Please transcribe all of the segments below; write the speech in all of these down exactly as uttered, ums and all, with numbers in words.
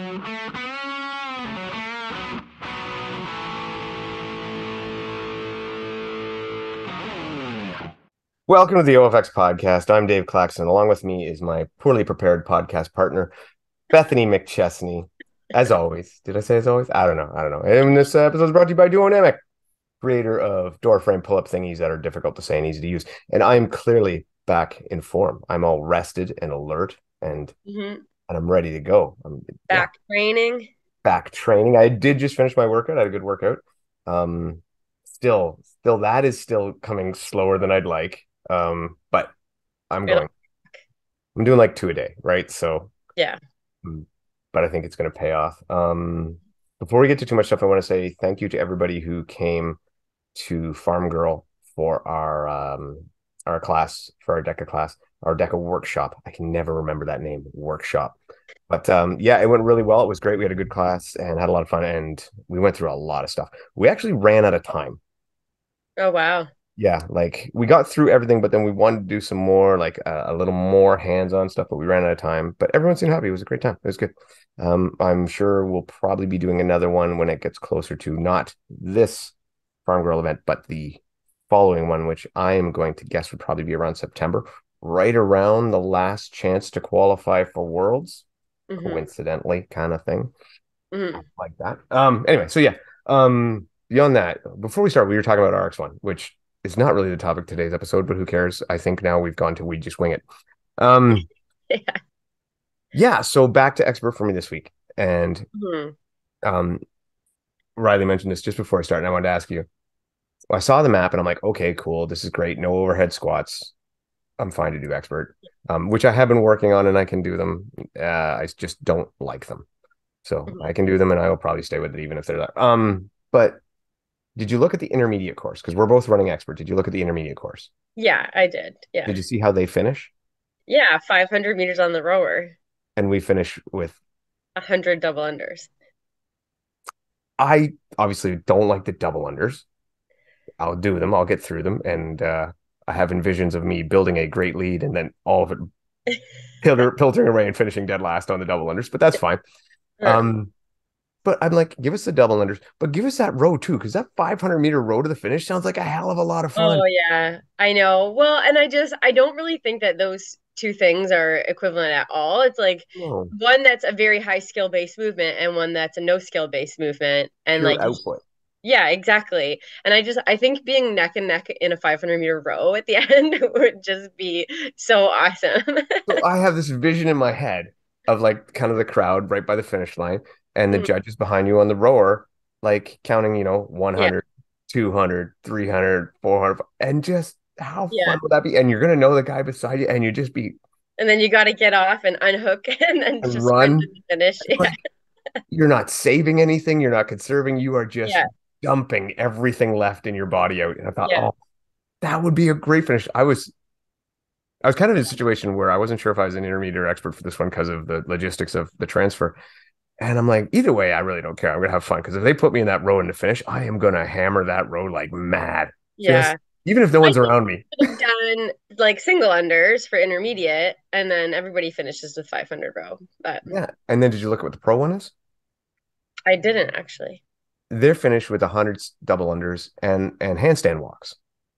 Welcome to the O F X podcast. I'm Dave Claxton. Along with me is my poorly prepared podcast partner, Bethany McChesney. As always, did I say as always? I don't know. I don't know. And this episode is brought to you by Duonamic, creator of door frame pull-up thingies that are difficult to say and easy to use. And I'm clearly back in form. I'm all rested and alert, and hmm and I'm ready to go. I'm yeah, Back training. back training. I did just finish my workout. I had a good workout. Um, still, still that is still coming slower than I'd like. Um, but I'm It'll, going. I'm doing like two a day, right? So, yeah. mm, but I think it's going to pay off. Um, before we get to too much stuff, I want to say thank you to everybody who came to Farm Girl for our um our class, for our DECA class, our DECA workshop. I can never remember that name, workshop. But um, yeah, it went really well. It was great. We had a good class and had a lot of fun, and we went through a lot of stuff. We actually ran out of time. Oh, wow. Yeah, like we got through everything, but then we wanted to do some more, like uh, a little more hands-on stuff, but we ran out of time. But everyone seemed happy. It was a great time. It was good. Um, I'm sure we'll probably be doing another one when it gets closer to not this Farm Girl event, but the following one, which I am going to guess would probably be around September, right around the last chance to qualify for Worlds, hmm coincidentally, kind of thing hmm like that. Um, anyway, so yeah. Um, beyond that, before we start, we were talking about R X one, which is not really the topic of today's episode, but who cares? I think now we've gone to we just wing it. Um, Yeah. yeah, so back to expert for me this week. And hmm um Riley mentioned this just before I started, and I wanted to ask you. I saw the map and I'm like, okay, cool, this is great. No overhead squats. I'm fine to do expert. Um, which I have been working on and I can do them. Uh, I just don't like them. So I can do them and I will probably stay with it even if they're there. Um, but did you look at the intermediate course? Because we're both running expert. Did you look at the intermediate course? Yeah, I did. Yeah. Did you see how they finish? Yeah. five hundred meters on the rower, And we finish with, one hundred double unders. I obviously don't like the double unders. I'll do them, I'll get through them. And uh, I have envisions of me building a great lead and then all of it filter, filtering away and finishing dead last on the double unders, but that's fine. Uh, Um, but I'm like, give us the double unders, but give us that row too, because that five hundred meter row to the finish sounds like a hell of a lot of fun. oh, yeah. I know. Well, and I just, I don't really think that those two things are equivalent at all. It's like No, one that's a very high skill based movement and one that's a no skill based movement. And pure like, output. yeah, exactly. And I just I think being neck and neck in a five hundred meter row at the end would just be so awesome. So I have this vision in my head of like kind of the crowd right by the finish line and the Mhm. judges behind you on the rower, like counting, you know, Yeah. one hundred, two hundred, three hundred, four hundred, and just how Yeah. fun would that be? And you're going to know the guy beside you and you just be And then you got to get off and unhook and then and just sprint to run. the finish. Yeah. Like you're not saving anything, you're not conserving, you are just Yeah. dumping everything left in your body out. And I thought, Yeah. oh, that would be a great finish. I was I was kind of in a situation where I wasn't sure if I was an intermediate or expert for this one because of the logistics of the transfer. And I'm like, either way, I really don't care. I'm gonna have fun because if they put me in that row in the finish, I am gonna hammer that row like mad. Just Yeah. even if no I one's think around me. I should have done like single unders for intermediate and then everybody finishes with five hundred row. But Yeah. And then did you look at what the pro one is? I didn't actually. They're finished with a hundred double unders and and handstand walks.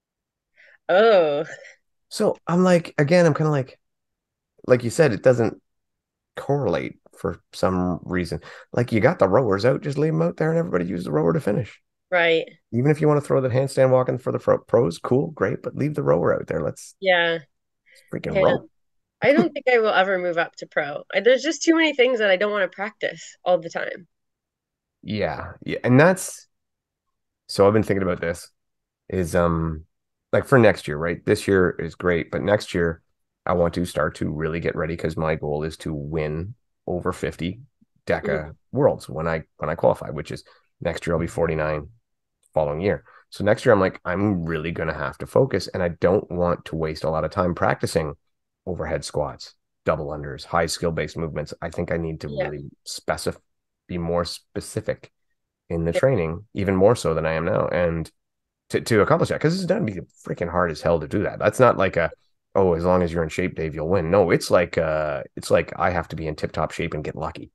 Oh, So I'm like, again, I'm kind of like, like you said, it doesn't correlate for some reason. Like you got the rowers out, just leave them out there and everybody use the rower to finish. right. Even if you want to throw the handstand walking for the pro- pros, cool, great, but leave the rower out there. Let's Yeah. freaking Yeah. row. I don't think I will ever move up to pro. I, there's just too many things that I don't want to practice all the time. Yeah, yeah, and that's so I've been thinking about this is um like for next year, right? This year is great, but next year I want to start to really get ready because my goal is to win over fifty Mhm. DECA worlds when I when I qualify, which is next year I'll be forty-nine following year. So next year I'm like, I'm really gonna have to focus and I don't want to waste a lot of time practicing overhead squats, double unders, high skill based movements. I think I need to Yeah. really specify be more specific in the training, even more so than I am now. And to, to accomplish that, because it's going to be freaking hard as hell to do that. That's not like a, oh, as long as you're in shape, Dave, you'll win. No, it's like uh it's like I have to be in tip top shape and get lucky.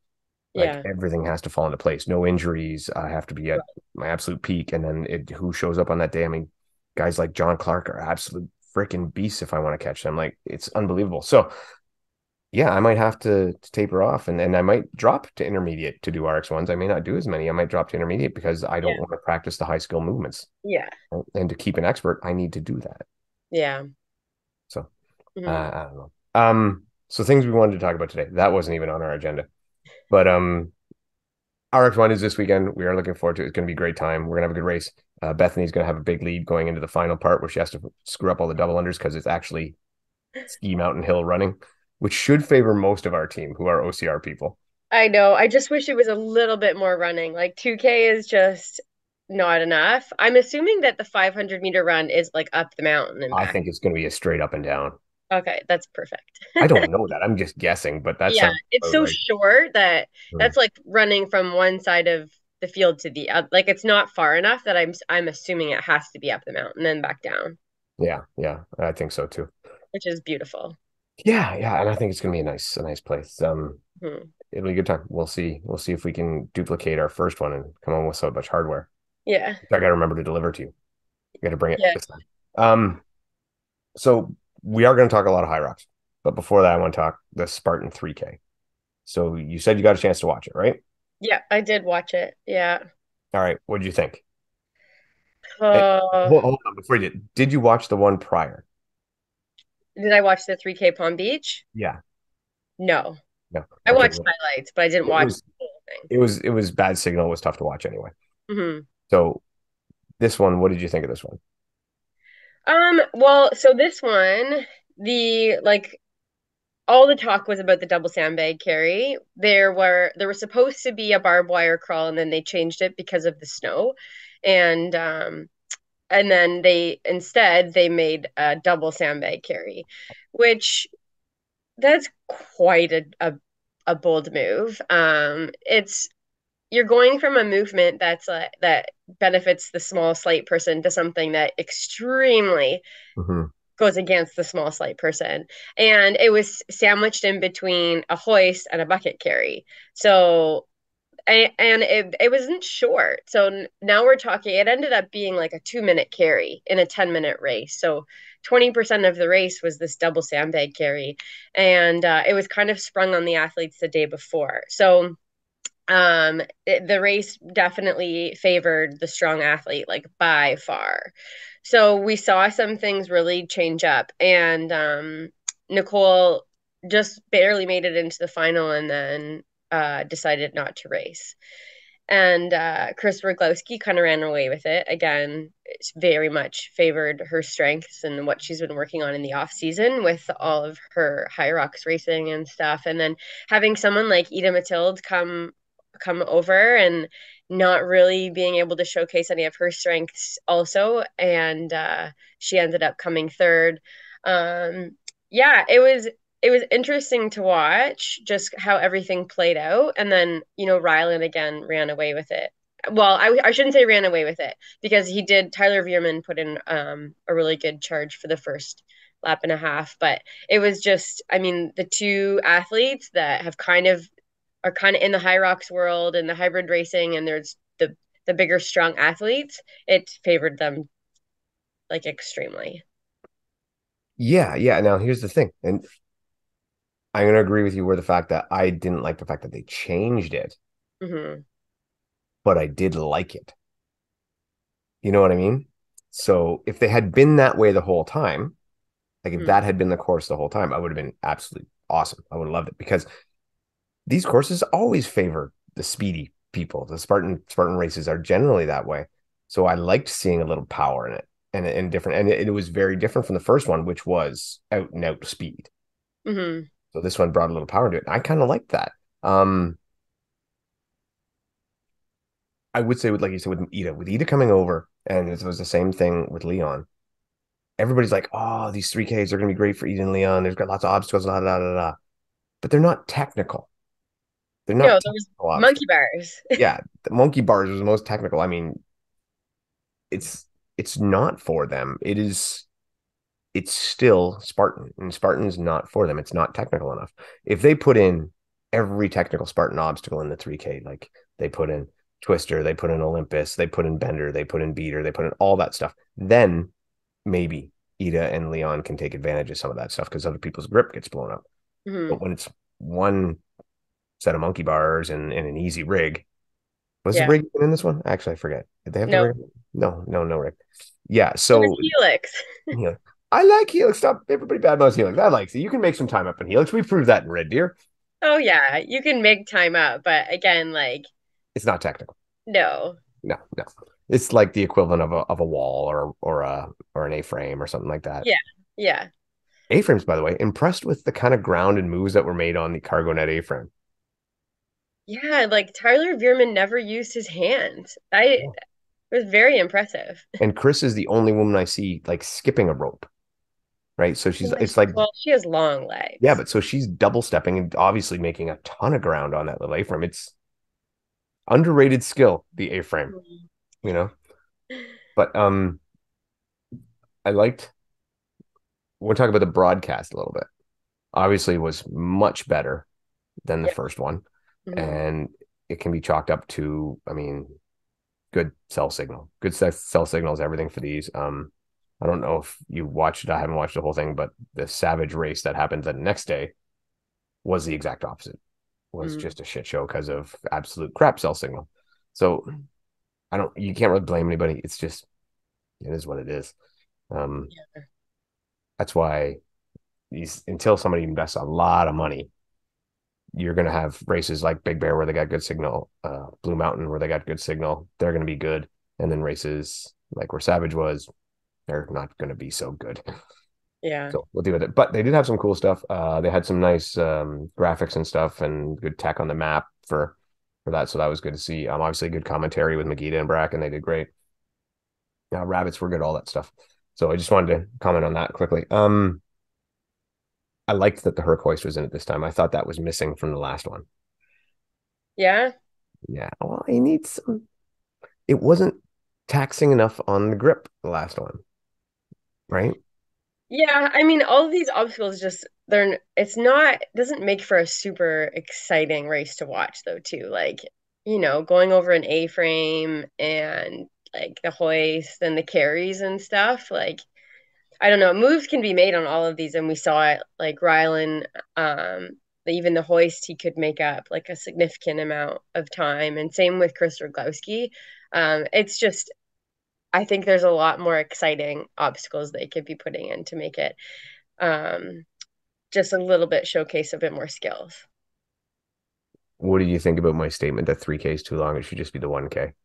Like Yeah. everything has to fall into place. No injuries. I have to be at my absolute peak. And then it, who shows up on that day? I mean, guys like John Clark are absolute freaking beasts if I want to catch them. Like it's unbelievable. So yeah, I might have to, to taper off and, and I might drop to intermediate to do R X ones. I may not do as many. I might drop to intermediate because I don't Yeah. want to practice the high skill movements. Yeah. And to keep an expert, I need to do that. Yeah. So uh, Hmm. I don't know. Um, so things we wanted to talk about today. That wasn't even on our agenda. But um R X one is this weekend. We are looking forward to it. It's going to be a great time. We're going to have a good race. Uh, Bethany's going to have a big lead going into the final part where she has to screw up all the double unders because it's actually ski mountain hill running, which should favor most of our team who are O C R people. I know. I just wish it was a little bit more running. Like two K is just not enough. I'm assuming that the five hundred meter run is like up the mountain and I back. think it's going to be a straight up and down. Okay, that's perfect. I don't know that. I'm just guessing, but that Yeah, sounds it's about so right. short that Mm. that's like running from one side of the field to the other. Like it's not far enough that I'm I'm assuming it has to be up the mountain and then back down, Yeah, yeah, I think so too. which is beautiful. Yeah, yeah, and I think it's going to be a nice, a nice place. Um, Hmm. it'll be a good time. We'll see. We'll see if we can duplicate our first one and come on with so much hardware. Yeah. I got to remember to deliver to you. I got to bring it Yeah. this time. Um, so we are going to talk a lot of high rocks, but before that, I want to talk the Spartan three K. So you said you got a chance to watch it, right? Yeah, I did watch it. Yeah. All right. What did you think? And Uh, hold, hold on before you did. Did you watch the one prior? did I watch the three K Palm Beach? Yeah. No. No. I Okay. watched Well, highlights, but I didn't it watch was the whole thing. it was it was bad signal. It was tough to watch anyway. Hmm. So this one, what did you think of this one? Um, well, so this one, the like all the talk was about the double sandbag carry. There were there was supposed to be a barbed wire crawl, and then they changed it because of the snow, and um, and then they instead they made a double sandbag carry, which that's quite a a, a bold move. Um, it's you're going from a movement that's uh, that benefits the small slight person to something that extremely Hmm. goes against the small slight person. And it was sandwiched in between a hoist and a bucket carry. So and, and it, it wasn't short. So now we're talking, it ended up being like a two minute carry in a ten minute race. So twenty percent of the race was this double sandbag carry. And uh, it was kind of sprung on the athletes the day before. So um, it, the race definitely favored the strong athlete, like by far. So we saw some things really change up, and um, Nicole just barely made it into the final and then uh, decided not to race. And uh, Chris Roglowski kind of ran away with it. Again, it's very much favored her strengths and what she's been working on in the off season with all of her high rocks racing and stuff. And then having someone like Ida Mathilde come come over and not really being able to showcase any of her strengths also. And uh, she ended up coming third. Um, yeah, it was it was interesting to watch just how everything played out. And then, you know, Rylan again ran away with it. Well, I, I shouldn't say ran away with it because he did. Tyler Veerman put in um, a really good charge for the first lap and a half. But it was just, I mean, the two athletes that have kind of are kind of in the high rocks world and the hybrid racing, and there's the the bigger, strong athletes. It favored them like extremely. Yeah, yeah. Now here's the thing, and I'm going to agree with you where the fact that I didn't like the fact that they changed it, Hmm. but I did like it. You know what I mean? So if they had been that way the whole time, like if Hmm. that had been the course the whole time, I would have been absolutely awesome. I would have loved it because these courses always favor the speedy people. The Spartan Spartan races are generally that way. So I liked seeing a little power in it and and different. And it, it was very different from the first one, which was out and out speed. Hmm. So this one brought a little power to it. And I kind of liked that. Um, I would say with like you said with Ida, with Ida coming over, and it was the same thing with Leon. Everybody's like, oh, these three Ks are gonna be great for Ida and Leon. They've got lots of obstacles, da da da da. But they're not technical. They're No, not there was technical monkey obstacles. bars. Yeah, the monkey bars was the most technical. I mean, it's it's not for them. It is it's still Spartan, and Spartan's not for them. It's not technical enough. If they put in every technical Spartan obstacle in the three K. Like they put in Twister, they put in Olympus, they put in Bender, they put in Beater, they put in all that stuff. Then maybe Ida and Leon can take advantage of some of that stuff because other people's grip gets blown up. Hmm. But when it's one set of monkey bars and, and an easy rig, was the Yeah. rig in this one? Actually, I forget. Did they have the No, rig? No, no, no rig. Yeah. it was So, Helix. you know, I like Helix. Stop. Everybody bad mouths Helix. I like it. You can make some time up in Helix. We proved that in Red Deer. Oh yeah, you can make time up, but again, like It's not technical. no. No, no. It's like the equivalent of a of a wall or or a or an A-frame or something like that. Yeah. Yeah. A-frames, by the way, impressed with the kind of ground and moves that were made on the CargoNet A-frame. Yeah, like Tyler Veerman never used his hands. I it was very impressive. And Chris is the only woman I see like skipping a rope, right? So she's Yeah, it's like well, she has long yeah, legs. but so she's double stepping and obviously making a ton of ground on that little A-frame. It's underrated skill, the A-frame, Mhm. you know. But um, I liked. We'll talk about the broadcast a little bit. Obviously, it was much better than the Yeah. first one, Mhm. and it can be chalked up to, I mean, good cell signal, good cell signals, everything for these. Um, I don't know if you watched it. I haven't watched the whole thing, but the Savage race that happened the next day was the exact opposite. Was Mhm. just a shit show because of absolute crap cell signal. So I don't. You can't really blame anybody. It's just it is what it is. Um, Yeah. that's why these until somebody invests a lot of money, you're going to have races like Big Bear where they got good signal, uh, Blue Mountain where they got good signal. They're going to be good, and then races like where Savage was, they're not going to be so good. Yeah. So we'll deal with it. But they did have some cool stuff. Uh, they had some nice um, graphics and stuff, and good tech on the map for for that. So that was good to see. Um, obviously good commentary with Magida and Bracken. They did great. Uh, rabbits were good, all that stuff. So I just wanted to comment on that quickly. Um, I liked that the Herc was in it this time. I thought that was missing from the last one. Yeah. Yeah, well, he needs some. It wasn't taxing enough on the grip the last one, right? Yeah, I mean, all of these obstacles just they're n- it's not doesn't make for a super exciting race to watch though too. Like, you know, going over an A-frame and like the hoist and the carries and stuff, like I don't know, moves can be made on all of these and we saw it like Rylan um even the hoist he could make up like a significant amount of time and same with Chris Rogowski. Um it's just I think there's a lot more exciting obstacles they could be putting in to make it um, just a little bit showcase a bit more skills. What do you think about my statement that three K is too long? It should just be the one K.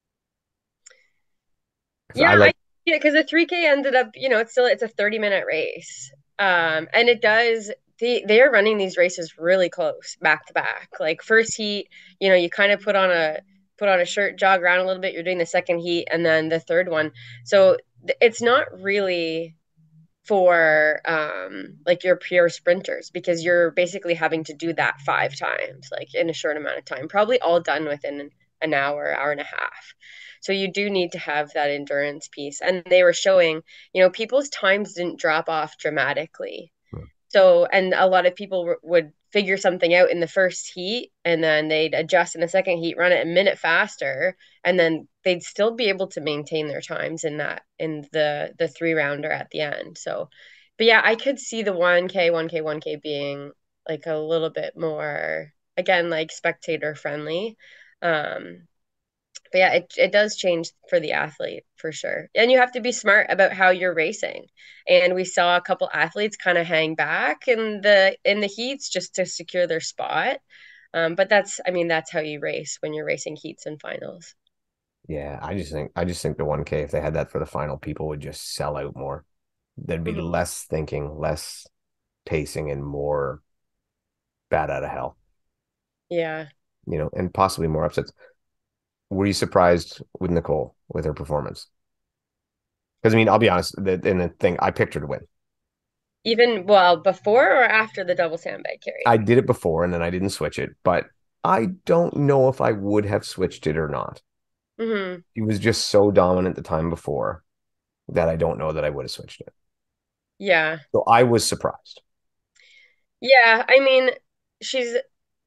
Because Yeah, I I like, yeah, because the three K ended up, you know, it's still it's a thirty minute race. Um, and it does they they are running these races really close, back to back. Like first heat, you know, you kind of put on a put on a shirt, jog around a little bit, you're doing the second heat and then the third one. So th- it's not really for um like your pure sprinters because you're basically having to do that five times like in a short amount of time, probably all done within an hour hour and a half. So you do need to have that endurance piece, and they were showing, you know, people's times didn't drop off dramatically. So, and a lot of people w- would figure something out in the first heat and then they'd adjust in the second heat, run it a minute faster, and then they'd still be able to maintain their times in that in the the three rounder at the end. So, but yeah, I could see the one K, one K, one K being like a little bit more again like spectator friendly. Um but yeah, it it does change for the athlete for sure. And you have to be smart about how you're racing. And we saw a couple athletes kind of hang back in the in the heats just to secure their spot. Um, but that's, I mean, that's how you race when you're racing heats and finals. yeah, I just think, I just think the one K, if they had that for the final, people would just sell out more. There'd be Mhm. less thinking, less pacing, and more bad out of hell, Yeah. you know, and possibly more upsets. Were you surprised with Nicole with her performance? Because I mean, I'll be honest, the, in the thing, I picked her to win. Even well, before or after the double sandbag carry? I did it before and then I didn't switch it, but I don't know if I would have switched it or not. Hmm. He was just so dominant the time before that I don't know that I would have switched it. Yeah. So I was surprised. Yeah. I mean, she's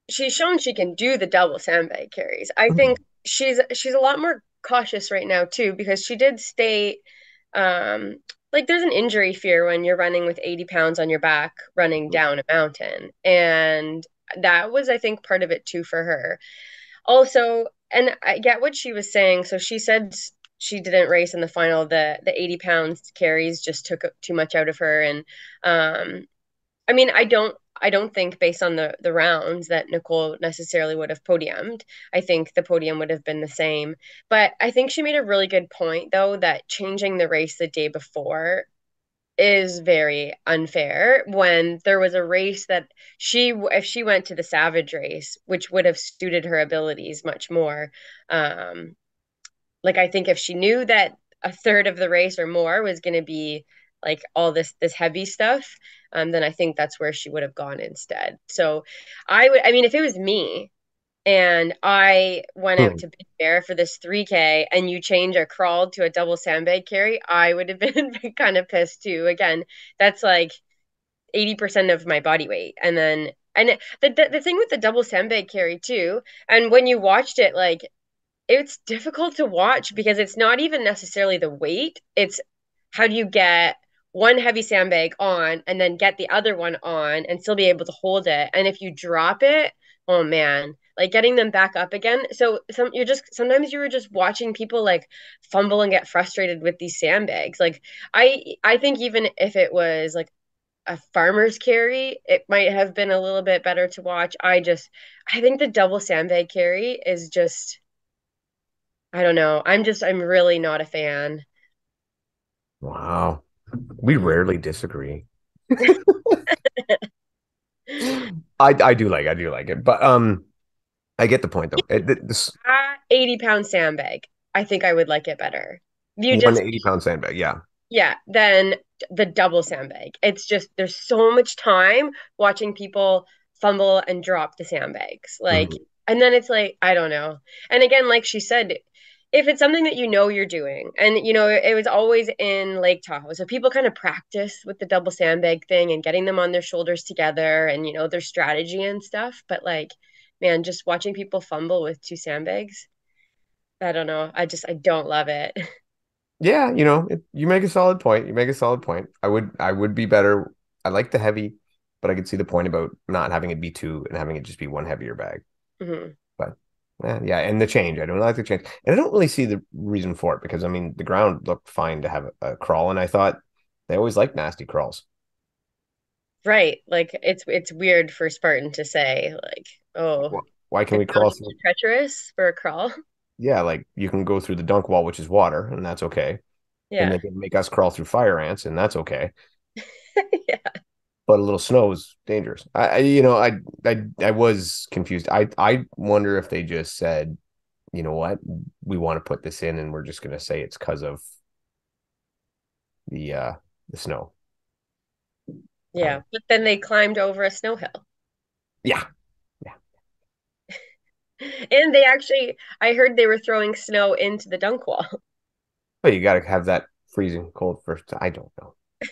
she's shown she can do the double sandbag carries. I think she's she's a lot more cautious right now too because she did state um like there's an injury fear when you're running with eighty pounds on your back running down a mountain. And that was I think part of it too for her. Also, and I get what she was saying. So she said she didn't race in the final. The the eighty pounds carries just took too much out of her. And um I mean, I don't I don't think based on the the rounds that Nicole necessarily would have podiumed. I think the podium would have been the same. But I think she made a really good point though that changing the race the day before is very unfair when there was a race that she if she went to the Savage race, which would have suited her abilities much more. Um like I think if she knew that a third of the race or more was going to be like all this this heavy stuff, um, then I think that's where she would have gone instead. So I would, I mean, if it was me and I went out Hmm. to Big Bear for this three K and you change a crawl to a double sandbag carry, I would have been kind of pissed too. Again, that's like eighty percent of my body weight. And then, and the, the, the thing with the double sandbag carry too, and when you watched it, like it's difficult to watch because it's not even necessarily the weight. It's how do you get one heavy sandbag on and then get the other one on and still be able to hold it. And if you drop it, oh man, like getting them back up again. So some you're just sometimes you were just watching people like fumble and get frustrated with these sandbags. Like I I think even if it was like a farmer's carry, it might have been a little bit better to watch. I just I think the double sandbag carry is just I don't know. I'm just, I'm really not a fan. Wow. We Mhm. rarely disagree. I I do like I do like it, but um, I get the point though. It, this Ah, eighty pound sandbag. I think I would like it better. You one just, eighty pound sandbag, yeah. yeah, then the double sandbag. It's just, there's so much time watching people fumble and drop the sandbags. Like, Mhm. and then it's like, I don't know. And again, like she said, if it's something that you know you're doing, and you know, it was always in Lake Tahoe. So people kind of practice with the double sandbag thing and getting them on their shoulders together and, you know, their strategy and stuff. But like, man, just watching people fumble with two sandbags, I don't know. I just, I don't love it. Yeah, you know, it, you make a solid point. You make a solid point. I would I would be better. I like the heavy, but I could see the point about not having it be two and having it just be one heavier bag. Mhm. But eh, yeah, and the change. I don't like the change. And I don't really see the reason for it because I mean the ground looked fine to have a, a crawl, and I thought they always like nasty crawls. Right. Like it's it's weird for Spartan to say like, oh, Wh- Why can the we crawl ground's too through? treacherous for a crawl. Yeah, like you can go through the dunk wall, which is water, and that's okay. And Yeah. they can make us crawl through fire ants, and that's okay. Yeah. But a little snow is dangerous. I, I you know, I, I, I was confused. I, I wonder if they just said, you know what, we want to put this in, and we're just going to say it's because of the uh the snow. I don't Yeah. know. But then they climbed over a snow hill. Yeah, yeah. And they actually I heard they were throwing snow into the dunk wall. But you got to have that freezing cold first. I don't know.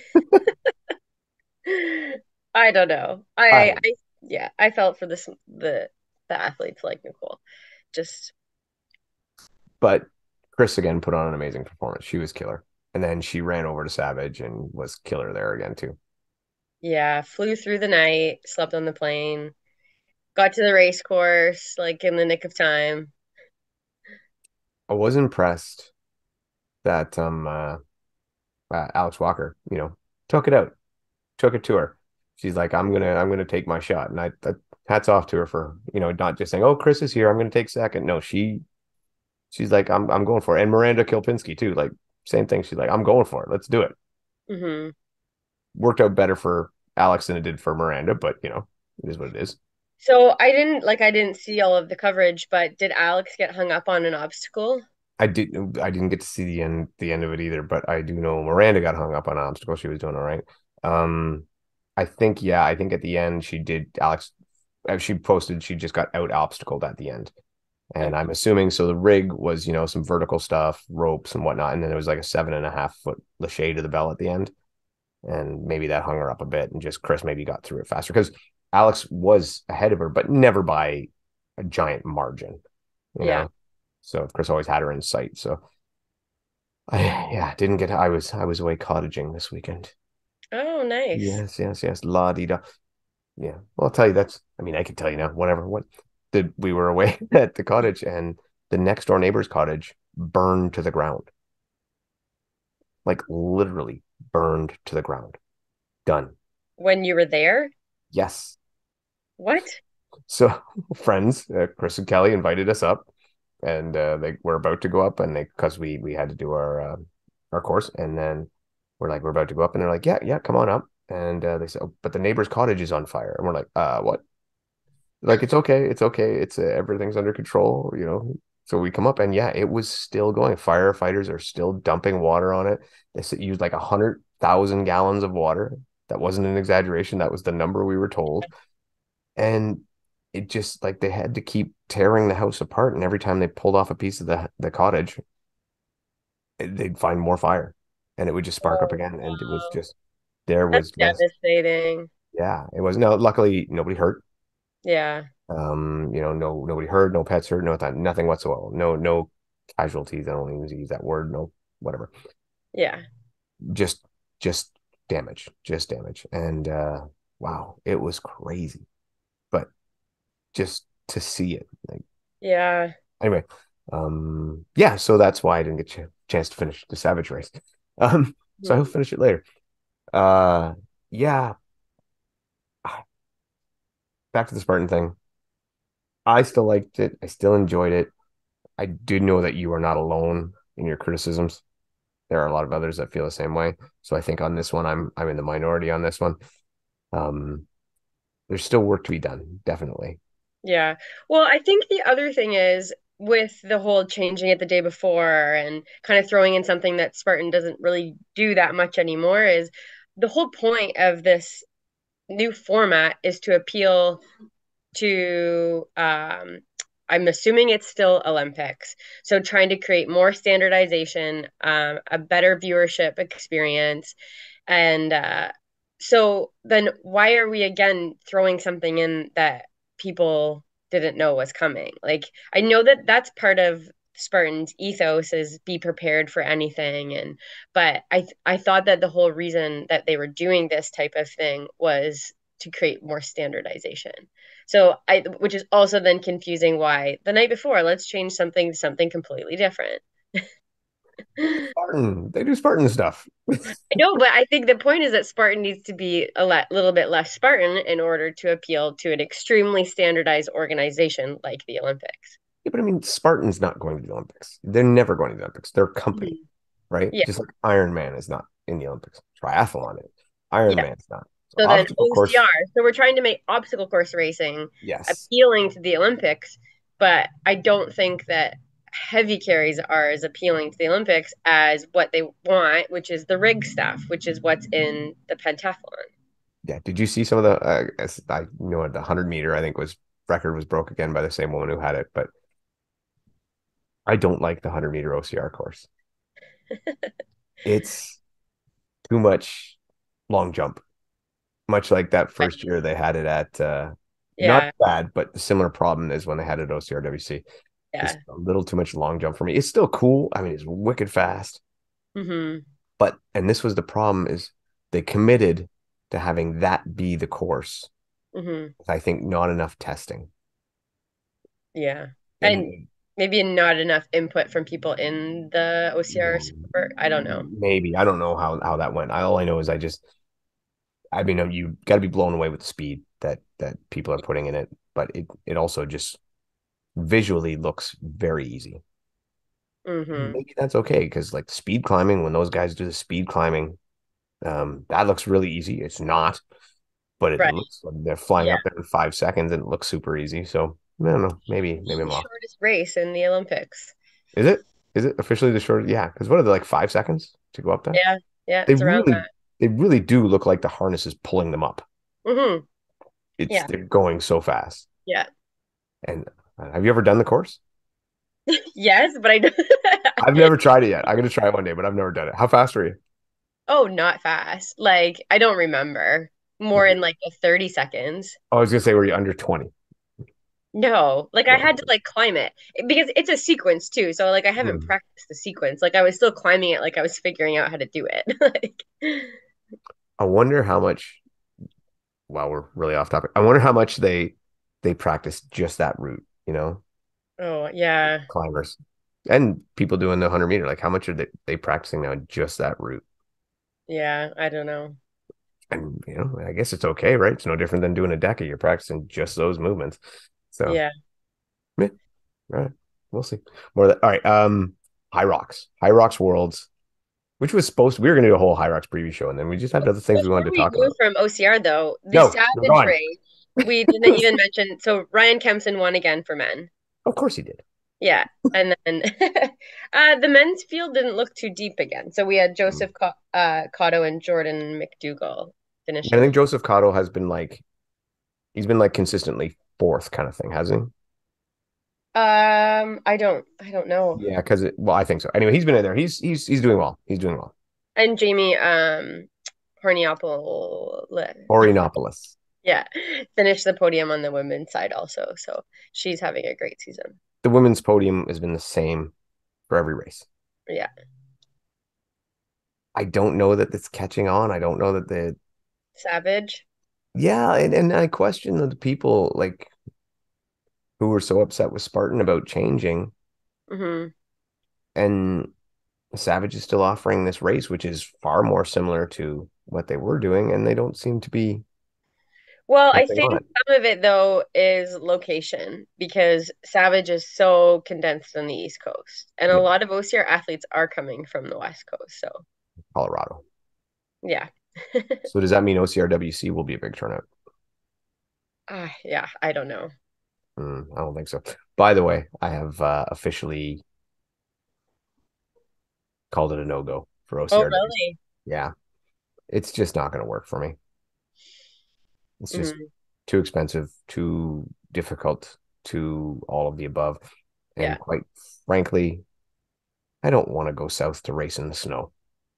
I don't know. I I don't. I yeah, I felt for this the the athletes like Nicole. Just But Chris again put on an amazing performance. She was killer, and then she ran over to Savage and was killer there again too. yeah, flew through the night, slept on the plane, got to the race course like in the nick of time. I was impressed that um uh, uh, Alex Walker, you know, took it out, took it to her. She's like, I'm gonna, I'm gonna take my shot, and I, that, hats off to her for, you know, not just saying, oh, Chris is here, I'm gonna take second. No, she, she's like, I'm, I'm going for it. And Miranda Kilpinski too, like same thing. She's like, I'm going for it. Let's do it. Hmm. Worked out better for Alex than it did for Miranda, but you know, it is what it is. So I didn't like I didn't see all of the coverage, but did Alex get hung up on an obstacle? I did, I didn't get to see the end, the end of it either, but I do know Miranda got hung up on an obstacle. She was doing all right. Um, I think, yeah, I think at the end she did. Alex, as she posted, she just got out obstacled at the end. And Okay. I'm assuming so the rig was, you know, some vertical stuff, ropes and whatnot. And then it was like a seven and a half foot lache to the bell at the end. And maybe that hung her up a bit and just Chris maybe got through it faster. Because Alex was ahead of her, but never by a giant margin, you Yeah. know. So Chris always had her in sight. So I yeah, didn't get I was I was away cottaging this weekend. Oh, nice. Yes, yes, yes. La di da. Yeah. Well, I'll tell you that's I mean, I can tell you now, whatever. What did we were away at the cottage and the next door neighbor's cottage burned to the ground. Like literally burned to the ground. Done. When you were there? Yes. What? So friends, uh, Chris and Kelly invited us up, and uh, they were about to go up, and they because we we had to do our uh, our course, and then we're like we're about to go up, and they're like, yeah, yeah, come on up, and uh, they said, oh, but the neighbor's cottage is on fire, and we're like, uh, what? Like it's okay, it's okay, it's uh, everything's under control, you know. So we come up, and yeah, it was still going. Firefighters are still dumping water on it. They said used like a hundred thousand gallons of water. That wasn't an exaggeration. That was the number we were told. And it just like they had to keep tearing the house apart. And every time they pulled off a piece of the the cottage, they'd find more fire, and it would just spark up Oh, again. And it was wow. just there That's was just devastating. yeah, it was no. Luckily, nobody hurt. Yeah. Um, you know, no nobody hurt, no pets hurt, no th nothing whatsoever. No no casualties. I don't even use that word. No whatever. Yeah. Just just damage, just damage. And uh, wow, it was crazy. But just to see it, like Yeah. anyway, um, yeah, so that's why I didn't get a chance to finish the Savage Race. Um, so Mhm. I'll finish it later. Uh, yeah, back to the Spartan thing. I still liked it. I still enjoyed it. I do know that you are not alone in your criticisms. There are a lot of others that feel the same way. So I think on this one, I'm I'm in the minority on this one. Um, there's still work to be done, definitely. Yeah. Well, I think the other thing is with the whole changing it the day before and kind of throwing in something that Spartan doesn't really do that much anymore is the whole point of this new format is to appeal to um I'm assuming it's still Olympics. So trying to create more standardization, um, a better viewership experience. And uh, so then why are we again throwing something in that people didn't know was coming? Like I know that that's part of Spartan's ethos is be prepared for anything and but I th- I thought that the whole reason that they were doing this type of thing was to create more standardization. So I, which is also then confusing why the night before, let's change something to something completely different. I Spartan, they do Spartan stuff. know, but I think the point is that Spartan needs to be a le- little bit less Spartan in order to appeal to an extremely standardized organization like the Olympics. Yeah, but I mean, Spartan's not going to the Olympics. They're never going to the Olympics. They're a company, Mhm. right? Yeah, Just like Iron Man is not in the Olympics. Triathlon is. Iron yeah. Man's not. So So then obstacle course, O C R. So we're trying to make obstacle course racing yes. appealing to the Olympics, but I don't think that heavy carries are as appealing to the Olympics as what they want, which is the rig stuff, which is what's in the pentathlon. Yeah. Did you see some of the? Uh, as I know the hundred meter. I think was record was broke again by the same woman who had it, but I don't like the hundred meter O C R course. It's too much long jump. Much like that But first year they had it at. Uh, not yeah, bad, but the similar problem is when they had it at O C R W C. yeah. Just a little too much long jump for me. It's still cool. I mean, it's wicked fast. Hmm. But and this was the problem is they committed to having that be the course. Hmm. I think not enough testing. Yeah. And And maybe not enough input from people in the O C R sport. I don't know. maybe I don't know how how that went. I, all I know is I just I mean you got to be blown away with the speed that that people are putting in it, but it it also just visually looks very easy. Hmm. Maybe that's okay because like speed climbing, when those guys do the speed climbing, um, that looks really easy. It's not, but it Right. looks like they're flying Yeah. up there in five seconds and it looks super easy. So I don't know. Maybe maybe The I'm off. shortest race in the Olympics. Is it? Is it officially the short? Yeah, because what are they like five seconds to go up there? Yeah. Yeah. They It's around really that. they really do look like the harness is pulling them up. Hmm. It's Yeah. they're going so fast. Yeah. And uh, have you ever done the course? Yes, but I don't. I've never tried it yet. I'm gonna try it one day, but I've never done it. How fast are you? Oh, not fast. Like, I don't remember. more in like the thirty seconds. Oh, I was gonna say, were you under twenty? No, like I No. had to like climb it because it's a sequence too. So like I haven't Hmm. practiced the sequence. Like I was still climbing it like I was figuring out how to do it. Like, I wonder how much. Wow, we're really off topic. I wonder how much they they practice just that route. You know, oh yeah. climbers and people doing the hundred meter. Like, how much are they they practicing now just that route? Yeah, I don't know. And you know, I guess it's okay, right? It's no different than doing a deca. You're practicing just those movements. So, Yeah. yeah, all right, we'll see. More of that. All right. Um, High Rocks, High Rocks Worlds, which was supposed to, we were going to do a whole High Rocks preview show, and then we just had other things we Before wanted to we talk move about. from O C R though, the No, we're Savage gone. race, we didn't even mention. So Ryan Kempson won again for men. Of course he did. Yeah. And then uh, the men's field didn't look too deep again. So we had Mm. Joseph Co- uh, Cotto and Jordan McDougall I finishing. think Joseph Cotto has been like, he's been like consistently fourth kind of thing, hasn't Um, I don't, I don't know. he? Yeah, because it, well, I think so. Anyway, he's been in there. He's he's he's doing well. He's doing well. And Jamie, um, Horniopoulos, Orinopolis. yeah, finished the podium on the women's side also. So she's having a great season. The women's podium has been the same for every race. Yeah. I don't know that it's catching on. I don't know that the Savage. yeah, and, and I question the people like who were so upset with Spartan about changing, Hmm. and Savage is still offering this race, which is far more similar to what they were doing, and they don't seem to be Well, I jumping think on it. some of it though is location because Savage is so condensed on the East Coast, and a Yeah, lot of O C R athletes are coming from the West Coast. So Colorado. yeah, So does that mean O C R W C will be a big turnout? uh, yeah, I don't know. Mm, I don't think so. By the way, I have uh, officially called it a no go for Oh, O C R W C. really? Yeah, it's just not going to work for me. It's just Hmm. too expensive, too difficult, too all of the above. Yeah. And quite frankly, I don't want to go south to race in the snow.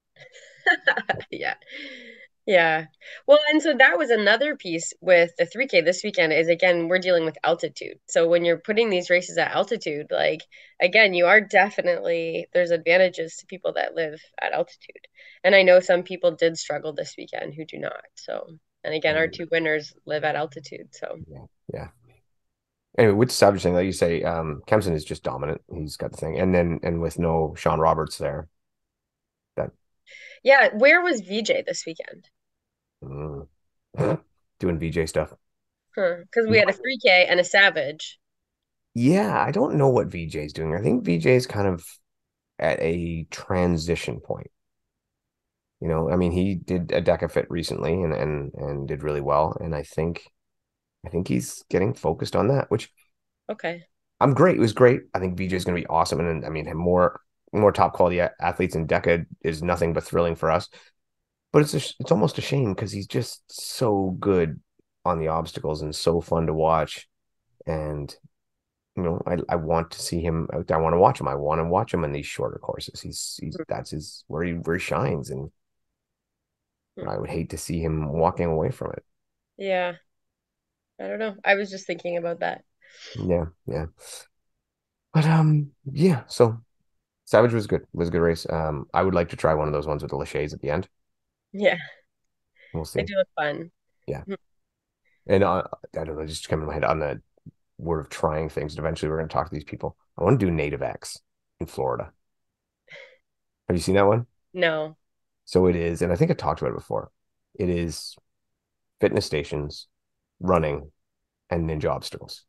Yeah. Yeah. Well, and so that was another piece with the three K this weekend is again, we're dealing with altitude. So when you're putting these races at altitude, like again, you are definitely there's advantages to people that live at altitude. And I know some people did struggle this weekend who do not. So, and again, our Um, two winners live at altitude. So, yeah, yeah. Anyway, with the Savage thing, like you say, um, Kempson is just dominant. He's got the thing, and then and with no Sean Roberts there, that yeah, where was V J this weekend? mm, doing V J stuff. Huh. Because we had a three K and a Savage. Yeah, I don't know what V J's doing. I think V J's kind of at a transition point. You know, I mean, he did a Deca Fit recently and and and did really well, and I think I think he's getting focused on that, which Okay. I'm great. It was great. I think V J is going to be awesome, and I mean, more more top quality athletes in Deca is nothing but thrilling for us. But it's a, it's almost a shame because he's just so good on the obstacles and so fun to watch. And you know, I I want to see him out there. I want to watch him. I want to watch him in these shorter courses. He's he's that's his where he where he shines, and Hmm. I would hate to see him walking away from it. Yeah. I don't know. I was just thinking about that. Yeah, yeah. But um, yeah. So Savage was good. It was a good race. Um, I would like to try one of those ones with the Lachey's at the end. Yeah, We'll they see. do look fun. Yeah, Hmm. and uh, I don't know. Just coming in my head on the word of trying things. And eventually, we're going to talk to these people. I want to do Native X in Florida. Have you seen that one? No. So it is, and I think I talked about it before. It is fitness stations, running, and ninja obstacles,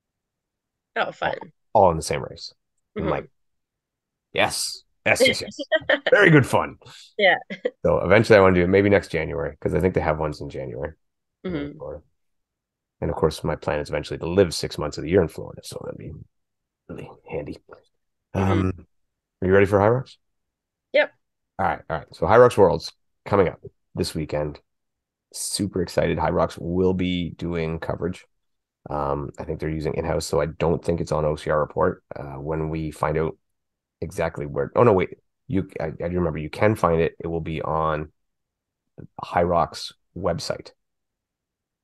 Oh, all, fun. all in the same race. I'm Hmm. like, yes, yes, yes, yes. Very good fun. Yeah. So eventually, I want to do it maybe next January because I think they have ones in January in Hmm. Florida. And of course, my plan is eventually to live six months of the year in Florida, so that'd be really handy. Hmm. Um, are you ready for High Rocks? Yep. All right, all right. So High Rocks Worlds coming up this weekend. Super excited. High Rocks will be doing coverage. Um, I think they're using in-house, so I don't think it's on O C R report. Uh, when we find out exactly where, oh no, wait, you, I, I do remember you can find it. It will be on High Rocks website.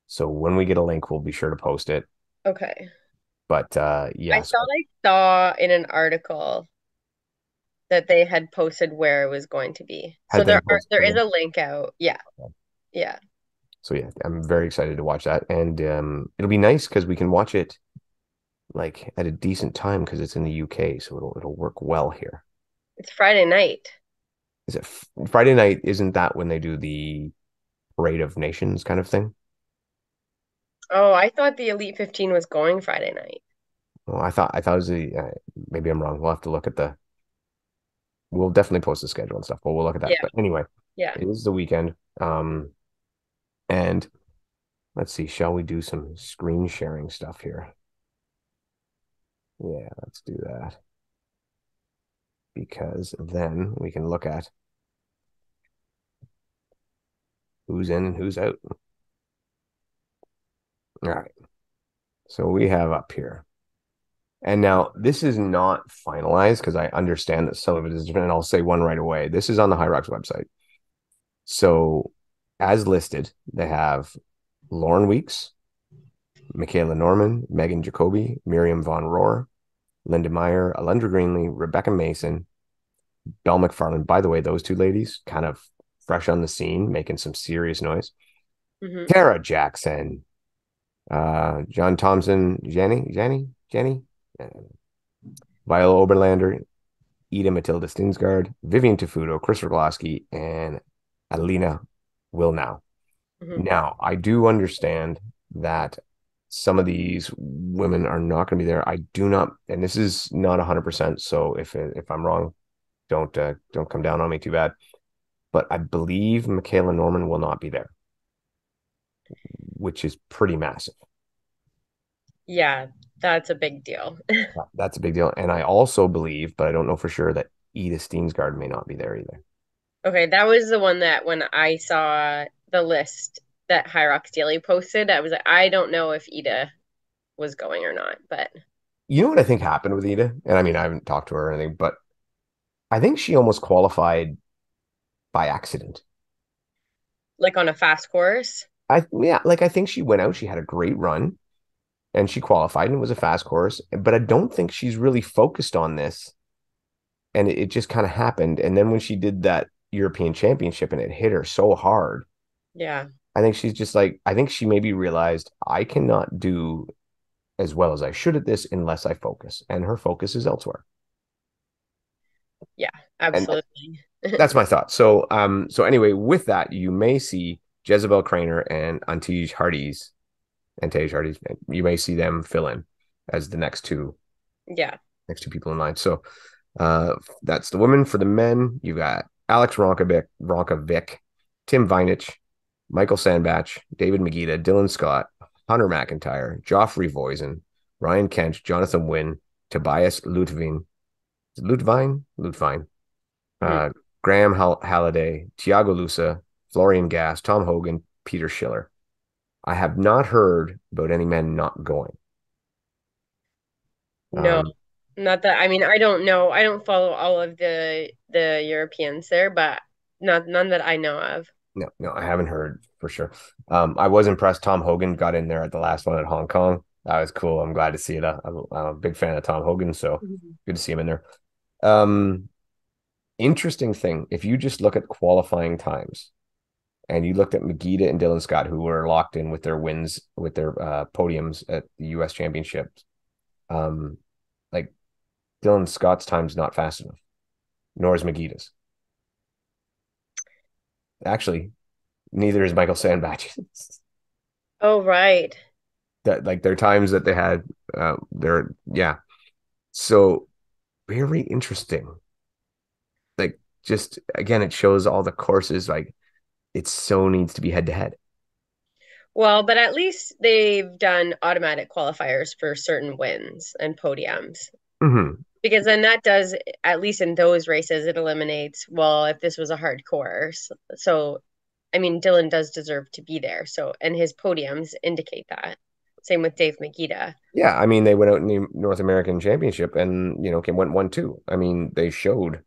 So when we get a link, we'll be sure to post it. Okay. But uh, I yeah, thought so I saw in an article that they had posted where it was going to be. So had they there are posted there the is link? a link out. Yeah. Yeah. So yeah, I'm very excited to watch that, and um, it'll be nice because we can watch it like at a decent time because it's in the U K, so it'll it'll work well here. It's Friday night. Is it Friday night? Isn't that when they do the Parade of Nations kind of thing? Oh, I thought the Elite fifteen was going Friday night. Well, I thought I thought it was the uh, maybe I'm wrong. We'll have to look at the. We'll definitely post the schedule and stuff, but we'll look at that. Yeah. But anyway, Yeah. it is the weekend. Um, and let's see, shall we do some screen sharing stuff here? Yeah, let's do that because then we can look at who's in and who's out. All right. So we have up here. And now this is not finalized because I understand that some of it is different. And I'll say one right away. This is on the High Rocks website. So as listed, they have Lauren Weeks, Michaela Norman, Megan Jacoby, Miriam Von Rohr, Linda Meyer, Alundra Greenlee, Rebecca Mason, Belle McFarland. By the way, those two ladies kind of fresh on the scene, making some serious noise. Hmm. Tara Jackson, uh, John Thompson, Jenny, Jenny, Jenny, uh, Viola Oberlander, Ida Matilda Stinsgaard, Vivian Tafuto, Chris Rogloski, and Alina Wilnow. Hmm. Now, I do understand that some of these women are not going to be there. I do not, and this is not one hundred percent. So if if I'm wrong, don't uh, don't come down on me too bad. But I believe Michaela Norman will not be there, which is pretty massive. Yeah, that's a big deal. That's a big deal. And I also believe, but I don't know for sure, that Ida Steensgaard may not be there either. Okay, that was the one that when I saw the list that High Rocks Daily posted, I was like, I don't know if Ida was going or not, but You know what I think happened with Ida? And I mean, I haven't talked to her or anything, but I think she almost qualified by accident. like on a fast course. I yeah, like I think she went out, she had a great run and she qualified and it was a fast course, but I don't think she's really focused on this. And it, it just kind of happened. And then when she did that European Championship and it hit her so hard, Yeah. I think she's just like, I think she maybe realized I cannot do as well as I should at this unless I focus. And her focus is elsewhere. Yeah, And absolutely. that's my thought. So, um, so anyway, with that, you may see Jezebel Craner and Antij Hardy's and Tej Hardy's. You may see them fill in as the next two Yeah. next two people in line. So, uh, that's the women. For the men, you got Alex Ronkovic, Ronkovic, Tim Vinich, Michael Sandbach, David Magida, Dylan Scott, Hunter McIntyre, Joffrey Voisin, Ryan Kent, Jonathan Wynn, Tobias Lutvin, Lutvine, Lutvine, Mhm. uh, Graham Hall- Halliday, Tiago Lusa, Florian Gass, Tom Hogan, Peter Schiller. I have not heard about any men not going. No, Um, not that I mean, I don't know. I don't follow all of the the Europeans there, but not none that I know of. no, no, I haven't heard for sure. Um, I was impressed. Tom Hogan got in there at the last one at Hong Kong. That was cool. I'm glad to see it. I'm, I'm a big fan of Tom Hogan, so Mhm. good to see him in there. Um, interesting thing. If you just look at qualifying times and you looked at Magida and Dylan Scott, who were locked in with their wins, with their uh, podiums at the U S Championships, um, like Dylan Scott's time's not fast enough, nor is Magida's. Actually, neither is Michael Sandbach's. Oh, right. That like their times that they had, uh, they're yeah. So very interesting. Like just again, it shows all the courses. Like it so needs to be head to head. Well, but at least they've done automatic qualifiers for certain wins and podiums. Mm-hmm. Because then that does, at least in those races, it eliminates, well, if this was a hard course. So, I mean, Dylan does deserve to be there. So, and his podiums indicate that. Same with Dave Magida. Yeah, I mean they went out in the North American Championship and you know came went one two. I mean they showed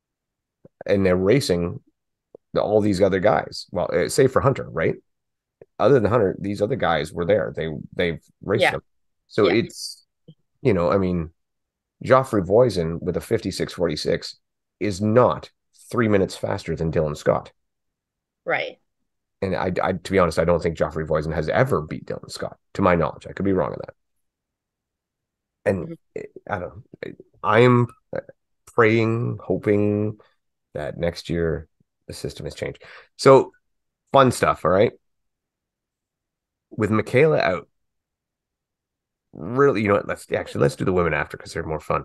and they're racing all these other guys. Well, uh, save for Hunter, right? other than Hunter, these other guys were there. They they've raced Yeah. them. So Yeah. it's, you know, I mean, Joffrey Voisin with a fifty-six forty-six is not three minutes faster than Dylan Scott. Right. And I, I to be honest, I don't think Joffrey Voisin has ever beat Dylan Scott, to my knowledge. I could be wrong on that. And Mhm. I don't know. I am praying, hoping that next year the system has changed. So fun stuff, all right? With Michaela out, really, you know what? Let's actually let's do the women after because they're more fun.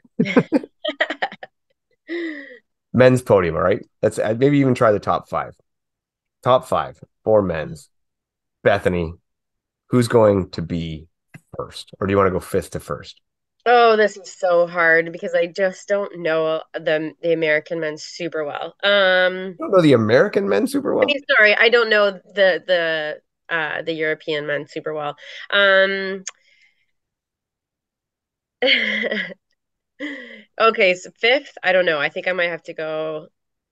Men's podium, all right? Let's maybe even try the top five. Top five for men's. Bethany, who's going to be first? Or do you want to go fifth to first? Oh, this is so hard because I just don't know the the American men super well. Um, You don't know the American men super I well? mean, sorry, I don't know the the uh the European men super well. Um, okay, so fifth, I don't know. I think I might have to go.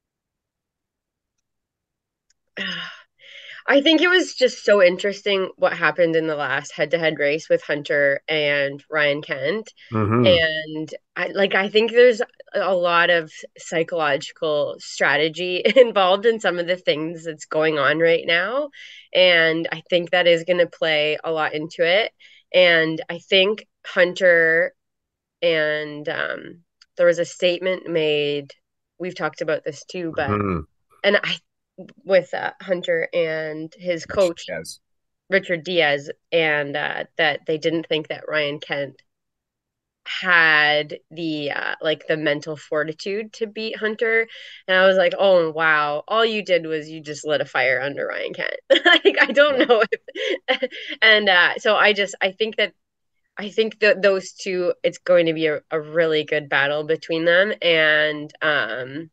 I think it was just so interesting what happened in the last head-to-head race with Hunter and Ryan Kent. Mm-hmm. And I like I think there's a lot of psychological strategy involved in some of the things that's going on right now. And I think that is going to play a lot into it. And I think Hunter and um, there was a statement made. We've talked about this too, but Mm-hmm. and I with uh, Hunter and his coach Yes. Richard Diaz, and uh, that they didn't think that Ryan Kent had the uh, like the mental fortitude to beat Hunter, and I was like, oh wow, all you did was you just lit a fire under Ryan Kent. Like I don't Yeah. know if, and uh, so I just I think that I think that those two, it's going to be a, a really good battle between them, and um,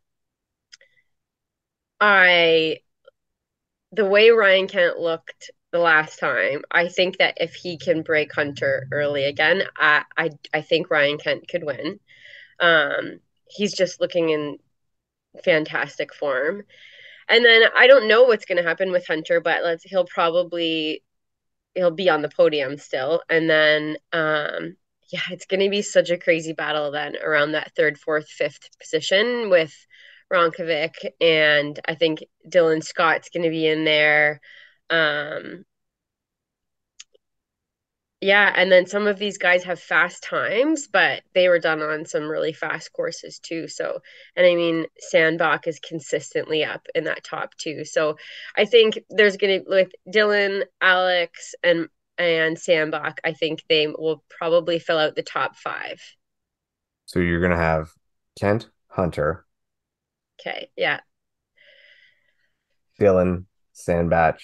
I the way Ryan Kent looked the last time, I think that if he can break Hunter early again, I I, I think Ryan Kent could win. Um, he's just looking in fantastic form. And then I don't know what's going to happen with Hunter, but let's he'll probably he'll be on the podium still. And then um yeah, it's going to be such a crazy battle then around that third, fourth, fifth position with Ronkovic, and I think Dylan Scott's going to be in there. Um Yeah, and then some of these guys have fast times, but they were done on some really fast courses too. So, and I mean, Sandbach is consistently up in that top two. So, I think there's gonna with Dylan, Alex, and and Sandbach. I think they will probably fill out the top five. So you're gonna have Kent, Hunter, Okay, yeah, Dylan, Sandbach,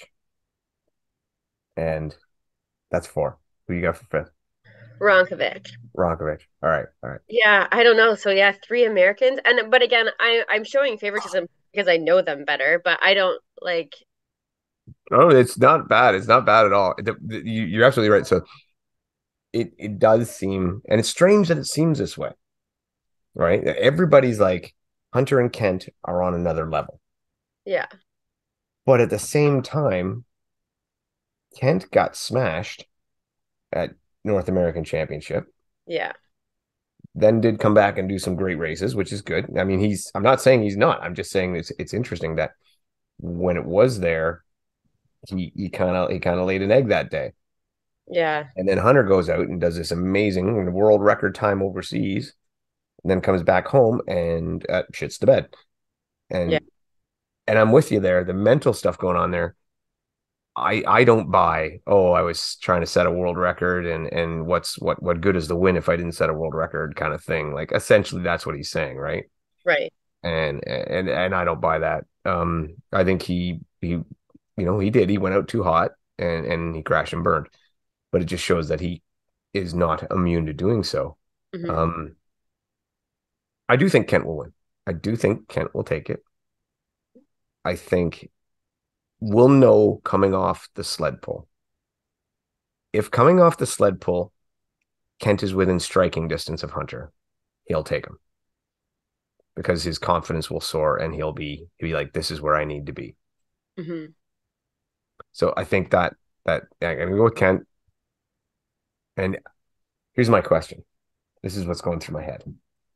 and that's four. Who you got for fifth? Ronkovic. Ronkovic. All right, all right. Yeah, I don't know. So yeah, three Americans, and but again, I I'm showing favoritism because I know them better, but I don't like. Oh, it's not bad. It's not bad at all. The- the- you, you're absolutely right. So it it does seem, and it's strange that it seems this way, right? Everybody's like Hunter and Kent are on another level, Yeah, but at the same time, Kent got smashed at North American Championship, yeah, then did come back and do some great races, which is good. I mean, he's I'm not saying he's not. I'm just saying it's it's interesting that when it was there, he he kind of he kind of laid an egg that day. yeah, And then Hunter goes out and does this amazing world record time overseas, and then comes back home and uh, shits the bed. yeah. And and I'm with you there. The mental stuff going on there, I I don't buy. Oh, I was trying to set a world record, and and what's what what good is the win if I didn't set a world record kind of thing. Like essentially, that's what he's saying, right? Right. And and and I don't buy that. Um, I think he he you know he did. He went out too hot and and he crashed and burned. But it just shows that he is not immune to doing so. Hmm. Um, I do think Kent will win. I do think Kent will take it. I think we'll know coming off the sled pull. If coming off the sled pull, Kent is within striking distance of Hunter, he'll take him because his confidence will soar and he'll be he'll be like, this is where I need to be. Hmm. So I think that that yeah, I'm gonna go with Kent. And here's my question. This is what's going through my head.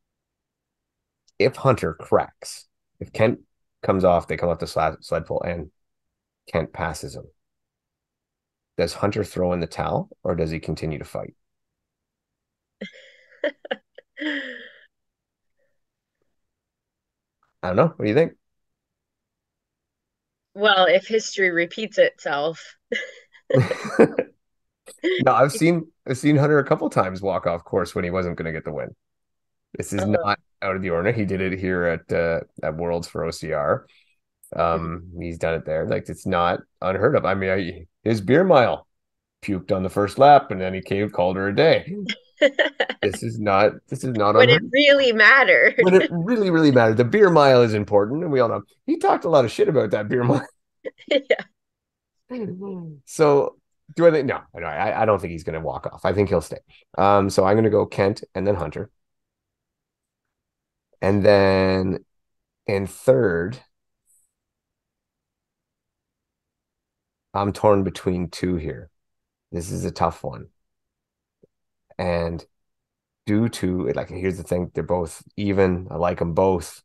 If Hunter cracks, if Kent comes off, they come off the sled, sled pull and Kent passes him, does Hunter throw in the towel or does he continue to fight? I don't know. What do you think? Well, if history repeats itself. No, I've seen I've seen Hunter a couple times walk off course when he wasn't going to get the win. This is Uh, not out of the ordinary. He did it here at uh, at Worlds for O C R. Um, he's done it there. Like it's not unheard of. I mean, I, his beer mile puked on the first lap, and then he came called her a day. This is not this is not when it unheard of. really mattered. When it really, really mattered. The beer mile is important, and we all know he talked a lot of shit about that beer mile. Yeah. So do I think no, no, I, I don't think he's gonna walk off. I think he'll stay. Um, so I'm gonna go Kent and then Hunter. And then in third, I'm torn between two here. This is a tough one. And due to like, here's the thing, they're both even. I like them both,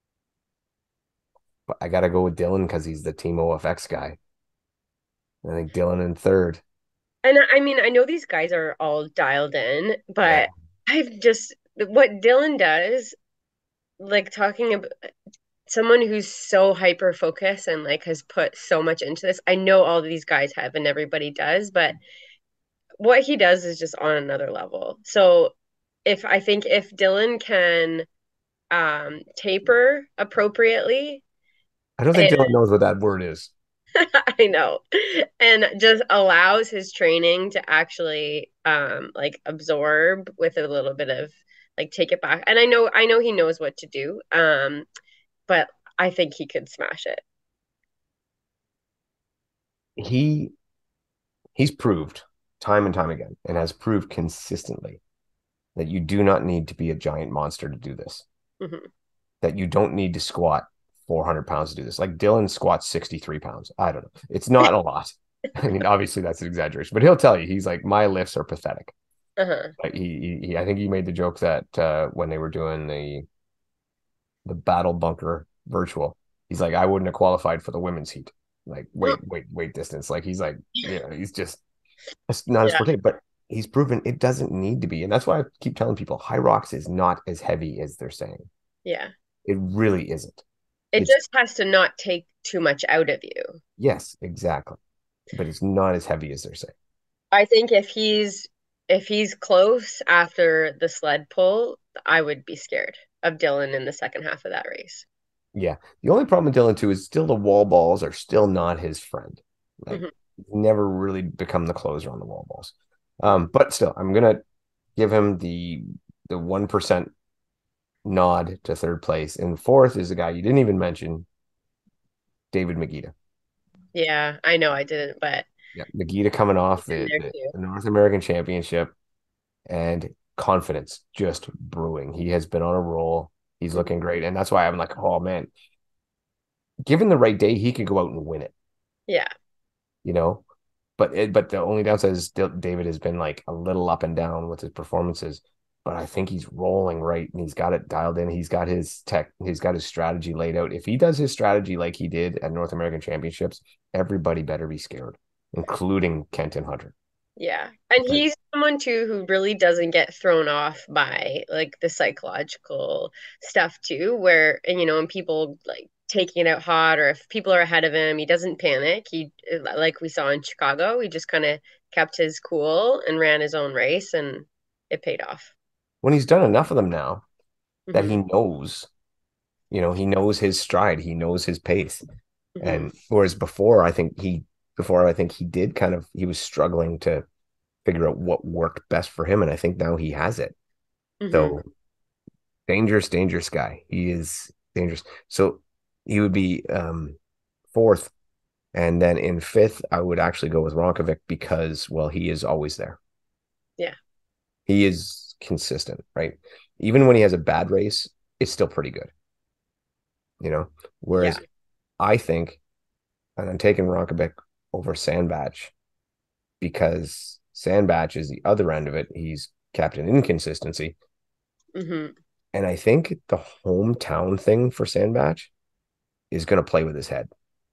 but I gotta go with Dylan because he's the Team O F X guy. I think Dylan in third. And I mean, I know these guys are all dialed in, Yeah. but I've just what Dylan does, like talking about someone who's so hyper focused and like has put so much into this. I know all of these guys have and everybody does, but what he does is just on another level. So if I think if Dylan can um taper appropriately, I don't think and Dylan knows what that word is. I know, and just allows his training to actually um like absorb with a little bit of like take it back. And I know I know he knows what to do. Um, but I think he could smash it. He he's proved time and time again and has proved consistently that you do not need to be a giant monster to do this. Hmm. That you don't need to squat four hundred pounds to do this. Like Dylan squats sixty-three pounds. I don't know. It's not a lot. I mean, obviously that's an exaggeration, but he'll tell you, he's like, my lifts are pathetic. Uh-huh. Like he, he, I think he made the joke that uh, when they were doing the the battle bunker virtual, he's like, I wouldn't have qualified for the women's heat. Like wait, wait, wait distance. Like he's like, you know, he's just it's not his Yeah, forte, but he's proven it doesn't need to be. And that's why I keep telling people Hyrox is not as heavy as they're saying. yeah. It really isn't. It It's just has to not take too much out of you. yes, exactly. But it's not as heavy as they're saying. I think if he's if he's close after the sled pull, I would be scared of Dylan in the second half of that race. Yeah. The only problem with Dylan too is still the wall balls are still not his friend. Like Hmm. he's never really become the closer on the wall balls. Um, but still, I'm gonna give him the the one percent nod to third place. And fourth is a guy you didn't even mention, David Magida. Yeah, I know I didn't, but Yeah, Magida coming off he's in the, there the, too. the North American Championship and confidence just brewing. He has been on a roll. He's Mhm. looking great. And that's why I'm like, oh man, given the right day, he could go out and win it, Yeah, you know? But it, but the only downside is still David has been like a little up and down with his performances. But I think he's rolling right and he's got it dialed in. He's got his tech, he's got his strategy laid out. If he does his strategy like he did at North American Championships, everybody better be scared, including Kenton Hunter. yeah. And Because he's someone too who really doesn't get thrown off by like the psychological stuff too, where and you know, and people like taking it out hot or if people are ahead of him, he doesn't panic. He like we saw in Chicago, he just kind of kept his cool and ran his own race and it paid off. when he's done enough of them now that Hmm. he knows, you know, he knows his stride, he knows his pace. Hmm. And whereas before, I think he, before I think he did kind of, he was struggling to figure out what worked best for him. And I think now he has it. Hmm. So dangerous, dangerous guy. He is dangerous. So he would be um, fourth. And then in fifth, I would actually go with Ronkovic because, well, he is always there. Yeah. He is consistent, right? Even when he has a bad race, it's still pretty good, you know? Yeah. Whereas I think, and I'm taking Ronkovic over Sandbach because Sandbach is the other end of it. He's captain inconsistency. Hmm. And I think the hometown thing for Sandbach is going to play with his head.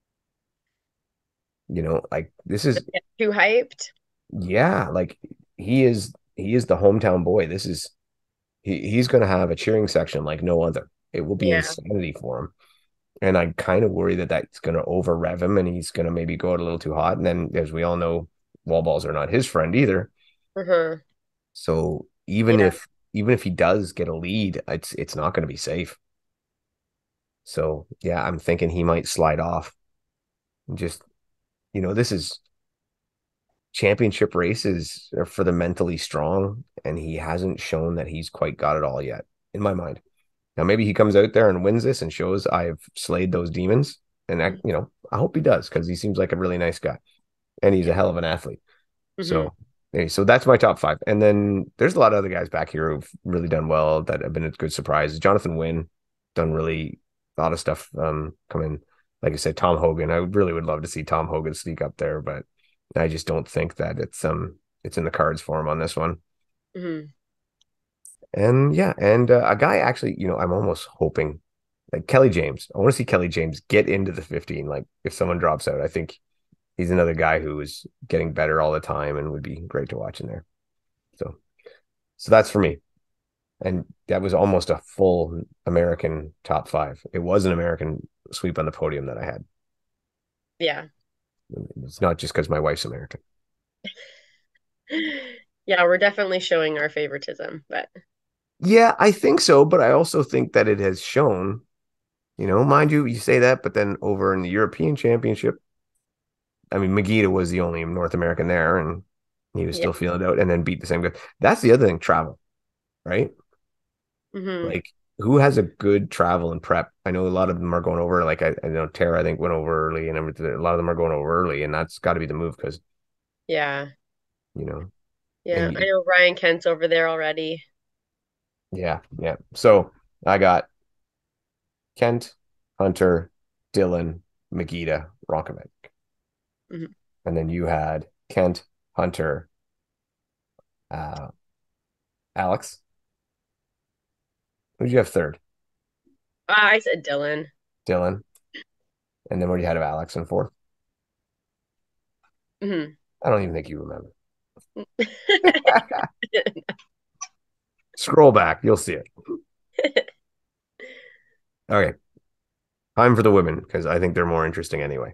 You know, like this is, Too hyped. yeah, like he is, he is the hometown boy. This is, he, he's going to have a cheering section like no other. It will be Yeah. insanity for him. And I kind of worry that that's going to over rev him and he's going to maybe go out a little too hot. And then, as we all know, wall balls are not his friend either. Uh-huh. So even Yeah. if even if he does get a lead, it's it's not going to be safe. So yeah, I'm thinking he might slide off. Just you know, this is championship races are for the mentally strong, and he hasn't shown that he's quite got it all yet, in my mind. Now maybe he comes out there and wins this and shows I've slayed those demons, and I, you know, I hope he does because he seems like a really nice guy, and he's a hell of an athlete. Hmm. So, hey, so that's my top five. And then there's a lot of other guys back here who've really done well that have been a good surprise. Jonathan Wynn done really a lot of stuff um coming. Like I said, Tom Hogan. I really would love to see Tom Hogan sneak up there, but I just don't think that it's um it's in the cards for him on this one. Hmm. And yeah, and uh, a guy actually, you know, I'm almost hoping like Kelly James. I want to see Kelly James get into the fifteen. Like if someone drops out, I think he's another guy who is getting better all the time and would be great to watch in there. So, so that's for me. And that was almost a full American top five. It was an American sweep on the podium that I had. Yeah. It's not just because my wife's American. Yeah, we're definitely showing our favoritism, but Yeah, I think so, but I also think that it has shown, you know, mind you, you say that, but then over in the European Championship, I mean, Magida was the only North American there, and he was yeah. still feeling it out, and then beat the same guy. That's the other thing, travel, right? Hmm. Like who has a good travel and prep? I know a lot of them are going over. Like I, I know Tara, I think went over early, and everything. A lot of them are going over early, and that's got to be the move because Yeah. you know, Yeah. and I you, know Ryan Kent's over there already. yeah, yeah. So I got Kent, Hunter, Dylan, Magida, Ronkovic, Hmm. and then you had Kent, Hunter, uh, Alex. Who did you have third? I said Dylan. Dylan, and then what do you had of Alex in fourth? Hmm. I don't even think you remember. Scroll back, you'll see it. Okay, time for the women because I think they're more interesting anyway.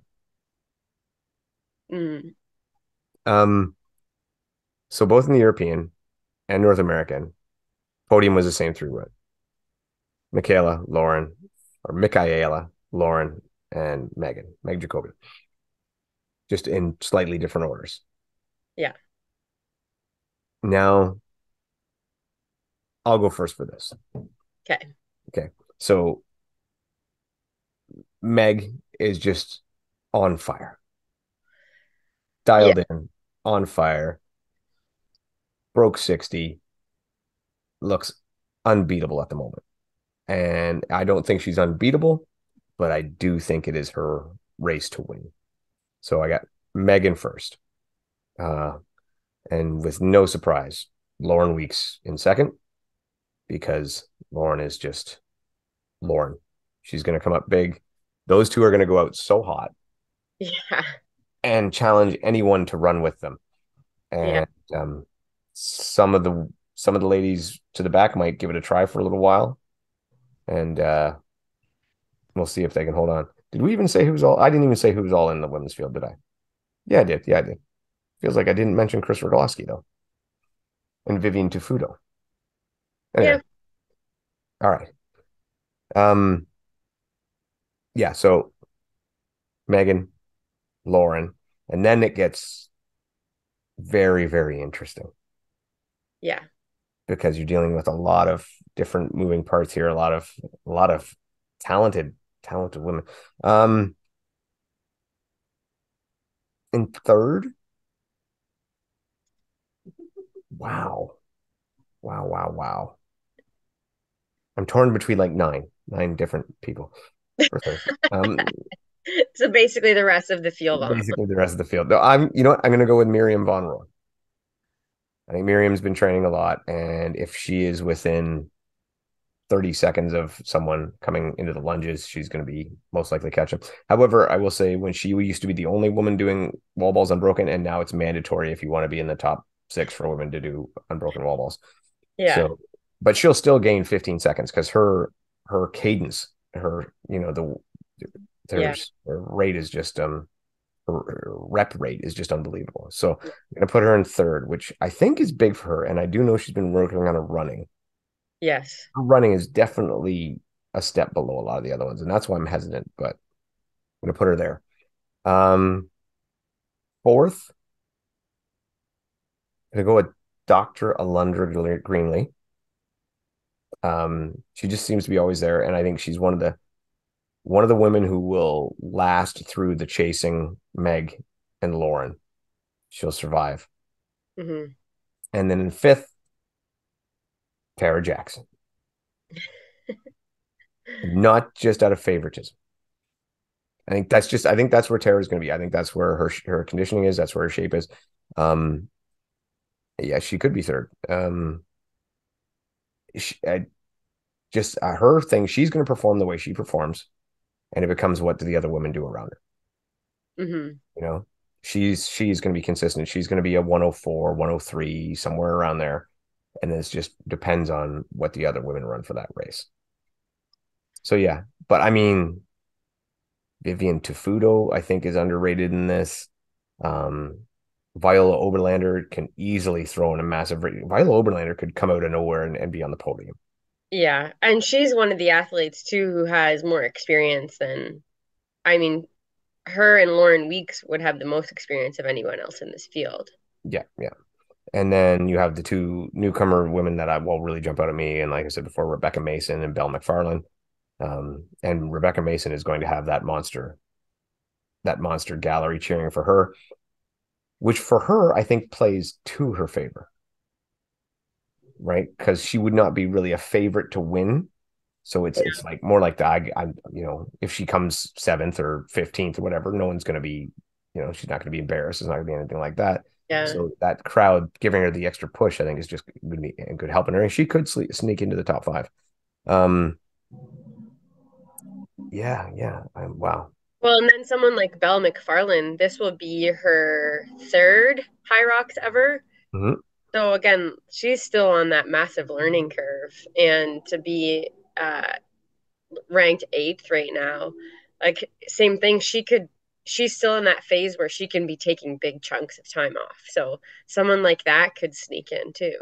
Hmm. Um, so both in the European and North American, podium was the same three women. Michaela, Lauren, or Michaela, Lauren, and Megan, Meg Jacoby, just in slightly different orders. Yeah. Now, I'll go first for this. Okay. Okay. So Meg is just on fire, Yeah. dialed in, on fire, broke sixty, looks unbeatable at the moment. And I don't think she's unbeatable, but I do think it is her race to win. So I got Megan first. Uh, and with no surprise, Lauren Weeks in second because Lauren is just Lauren. She's going to come up big. Those two are going to go out so hot Yeah. and challenge anyone to run with them. Yeah. And um, some of the some of the ladies to the back might give it a try for a little while, and uh, we'll see if they can hold on. Did we even say who's all? I didn't even say who's all in the women's field, did I? Yeah, I did. Yeah, I did. Feels like I didn't mention Chris Rogowski though, and Vivian Tufudo. Anyway, Yeah. all right. Um, yeah. So Megan, Lauren, and then it gets very, very interesting Yeah. because you're dealing with a lot of different moving parts here, a lot of a lot of talented, talented women. Um, in third, wow, wow, wow, wow. I'm torn between like nine, nine different people for third. Um, So basically, the rest of the field on. Basically, the rest of the field. No, I'm, you know what? I'm going to go with Miriam Von Roy. I think Miriam's been training a lot, and if she is within thirty seconds of someone coming into the lunges, she's going to be most likely catch them. However, I will say when she used to be the only woman doing wall balls unbroken, and now it's mandatory if you want to be in the top six for women to do unbroken wall balls. Yeah, So, but she'll still gain fifteen seconds because her her cadence, her you know the yeah, there's her rate is just um her rep rate is just unbelievable. So I'm gonna put her in third, which I think is big for her, and I do know she's been working on her running. yes. Her running is definitely a step below a lot of the other ones, and that's why I'm hesitant. But I'm gonna put her there. Um, fourth, I'm gonna go with Doctor Alundra Greenlee. Um, she just seems to be always there, and I think she's one of the one of the women who will last through the chasing Meg and Lauren. She'll survive. Hmm. And then in fifth, Tara Jackson. Not just out of favoritism. I think that's just I think that's where Tara's going to be. I think that's where her her conditioning is. That's where her shape is. Um, yeah, she could be third. Um, she, I, just uh, her thing. She's going to perform the way she performs, and it becomes what do the other women do around her. Hmm. You know, she's she's going to be consistent. She's going to be a one oh four, one oh three, somewhere around there, and it just depends on what the other women run for that race. So yeah, but I mean, Vivian Tafudo, I think, is underrated in this. Um, Viola Oberlander can easily throw in a massive. Viola Oberlander could come out of nowhere and, and be on the podium. Yeah, and she's one of the athletes too who has more experience than, I mean, her and Lauren Weeks would have the most experience of anyone else in this field. Yeah, yeah. And then you have the two newcomer women that I will really jump out at me. And like I said before, Rebecca Mason and Belle McFarland. Um, and Rebecca Mason is going to have that monster, that monster gallery cheering for her, which for her, I think plays to her favor, right? Because she would not be really a favorite to win. So it's it's like more like the I, I you know if she comes seventh or fifteenth or whatever, no one's going to be you know she's not going to be embarrassed. It's not going to be anything like that. Yeah. So that crowd giving her the extra push, I think, is just good and good helping her, and she could sleep, sneak into the top five. Um, yeah, yeah. I'm, wow. Well, and then someone like Belle McFarland, this will be her third High Rocks ever. Mhm. So again, she's still on that massive learning curve, and to be uh, ranked eighth right now, like same thing. She could, she's still in that phase where she can be taking big chunks of time off. So someone like that could sneak in too.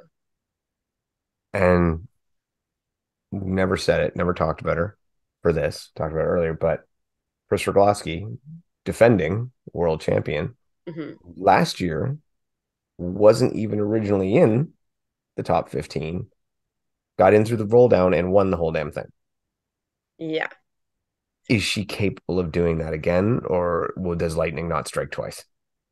And never said it, never talked about her for this. Talked about it earlier, but Chris Rogowski, defending world champion Hmm. last year, wasn't even originally in the top fifteen, got in through the roll down and won the whole damn thing. Yeah. Is she capable of doing that again, or will, does lightning not strike twice?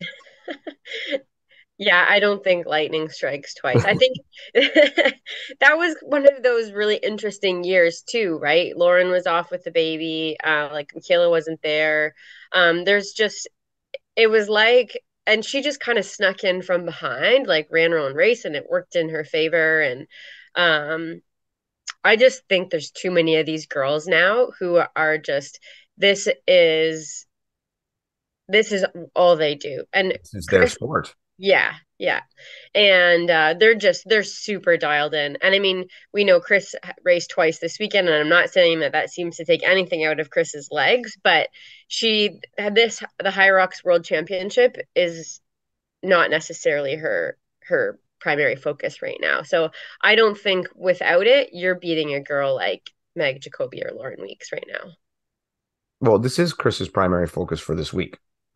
Yeah, I don't think lightning strikes twice. I think that was one of those really interesting years too, right? Lauren was off with the baby, uh, like Michaela wasn't there. Um, there's just it was like, and she just kind of snuck in from behind, like ran her own race, and it worked in her favor. And um, I just think there's too many of these girls now who are just this is this is all they do. And This is their Chris, sport. yeah, yeah. And uh, they're just, they're super dialed in. And I mean, we know Chris raced twice this weekend, and I'm not saying that that seems to take anything out of Chris's legs, but she had this, the High Rocks World Championship is not necessarily her, her primary focus right now. So I don't think without it, you're beating a girl like Meg Jacoby or Lauren Weeks right now. Well, this is Chris's primary focus for this week.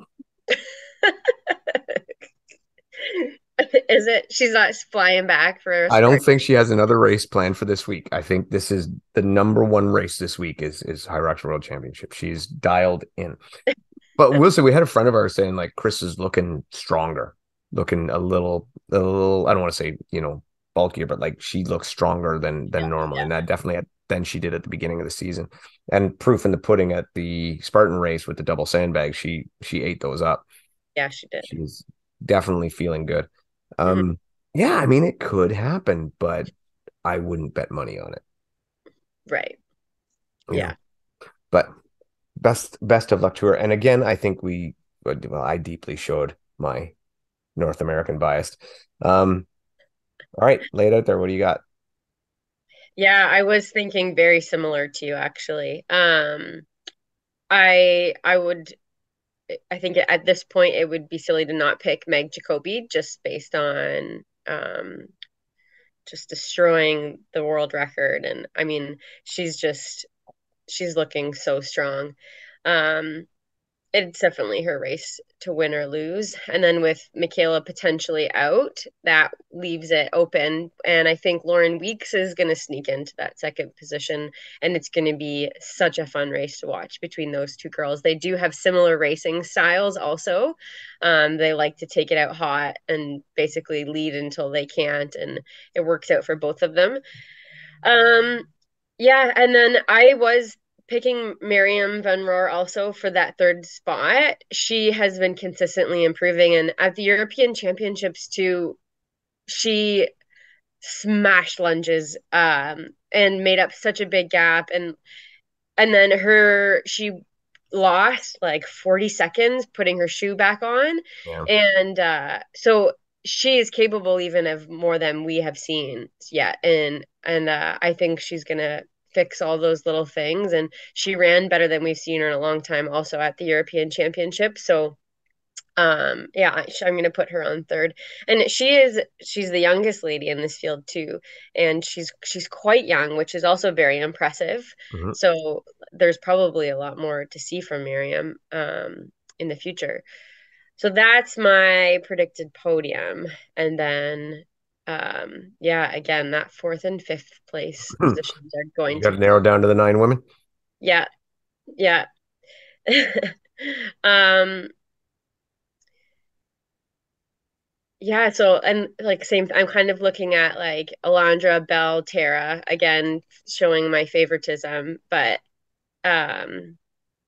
Is it? She's not flying back for a I don't sprint. think she has another race planned for this week. I think this is the number one race this week is is High Rocks World Championship. She's dialed in. But we'll say we had a friend of ours saying like Chris is looking stronger, looking a little, a little. I don't want to say you know bulkier, but like she looks stronger than than normal, Yeah. and that definitely had than she did at the beginning of the season. And proof in the pudding at the Spartan race with the double sandbags, she she ate those up. Yeah, she did. She's definitely feeling good. Hmm. Um, yeah, I mean it could happen, but I wouldn't bet money on it, Right. you know. Yeah. But best best of luck to her. And again, I think we well, I deeply showed my North American bias. Um, all right, lay it out there. What do you got? Yeah, I was thinking very similar to you actually. Um, I I would I think at this point it would be silly to not pick Meg Jacobi just based on um just destroying the world record. And I mean, she's just she's looking so strong. Um, it's definitely her race to win or lose. And then with Michaela potentially out, that leaves it open. And I think Lauren Weeks is going to sneak into that second position. And it's going to be such a fun race to watch between those two girls. They do have similar racing styles also. Um, they like to take it out hot and basically lead until they can't. And it works out for both of them. Um, yeah, and then I was picking Miriam Van Roer also for that third spot. She has been consistently improving, and at the European Championships too, she smashed lunges um and made up such a big gap, and and then her she lost like forty seconds putting her shoe back on, Yeah. and uh so she is capable even of more than we have seen yet, and and uh, I think she's gonna fix all those little things, and she ran better than we've seen her in a long time also at the European Championship. So um, yeah, I- I'm going to put her on third. And she is she's the youngest lady in this field too, and she's she's quite young, which is also very impressive. Mhm. So there's probably a lot more to see from Miriam um in the future. So that's my predicted podium. And then um yeah, again, that fourth and fifth place positions are You going got to to narrow be down to the nine women. yeah, yeah. um Yeah, so and like same I'm kind of looking at like Alondra, Bell, Tara, again showing my favoritism, but um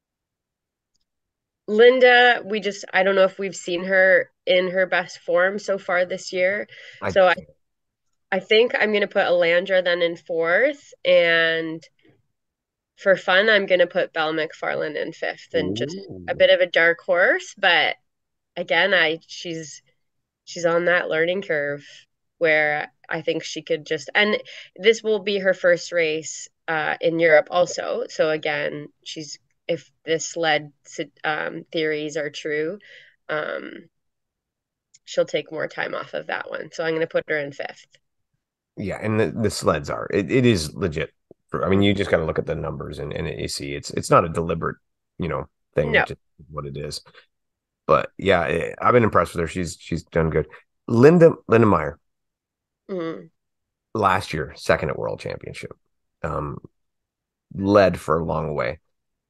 Linda, we just I don't know if we've seen her in her best form so far this year. I So I, I think I'm gonna put Alandra then in fourth, and for fun I'm gonna put Belle McFarland in fifth, and just a Ooh. bit of a dark horse, but again I she's she's on that learning curve where I think she could just, and this will be her first race uh, in Europe also. So again, she's if this sled um, theories are true, um, she'll take more time off of that one. So I'm going to put her in fifth. Yeah, and the, the sleds are it, it is legit. I mean, you Mhm. just got to look at the numbers and, and you see it's it's not a deliberate, you know, thing. No. It just is what it is. But yeah, eh, I've been impressed with her. She's she's done good. Linda Linda Meyer Mm. last year, second at World Championship, um, led for a long way.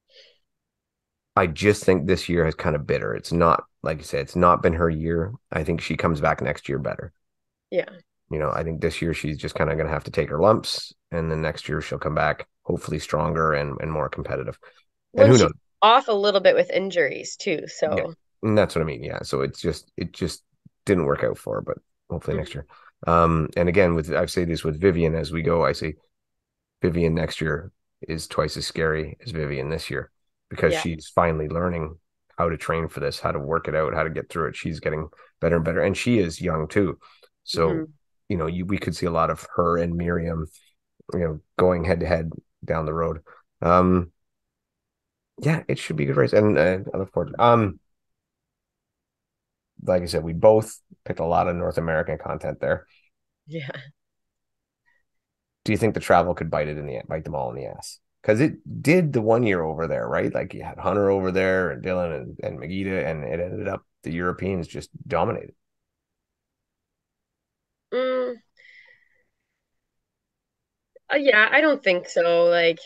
I just think this year has kind of bit her. It's not like you said, it's not been her year. I think she comes back next year better. Yeah. You know, I think this year she's just kind of going to have to take her lumps, and then next year she'll come back hopefully stronger and and more competitive. And Well, who she's knows? off a little bit with injuries too. Yeah, So and that's what I mean. Yeah, so it's just it just didn't work out for her, but hopefully next mhm. year. Um, and again, with I've say this with Vivian as we go. I say Vivian next year is twice as scary as Vivian this year because Yeah. she's finally learning how to train for this, how to work it out, how to get through it. She's getting better and better, and she is young too. So, Hmm. you know, you, we could see a lot of her and Miriam, you know, going head to head down the road. Um, yeah, it should be a good race, and uh, I look forward to it. Um, like I said, we both picked a lot of North American content there. Yeah. Do you think the travel could bite it in the bite them all in the ass? Because it did the one year over there, right? Like you had Hunter over there and Dylan and, and Magida, and it ended up the Europeans just dominated. Mm, uh, yeah, I don't think so. Like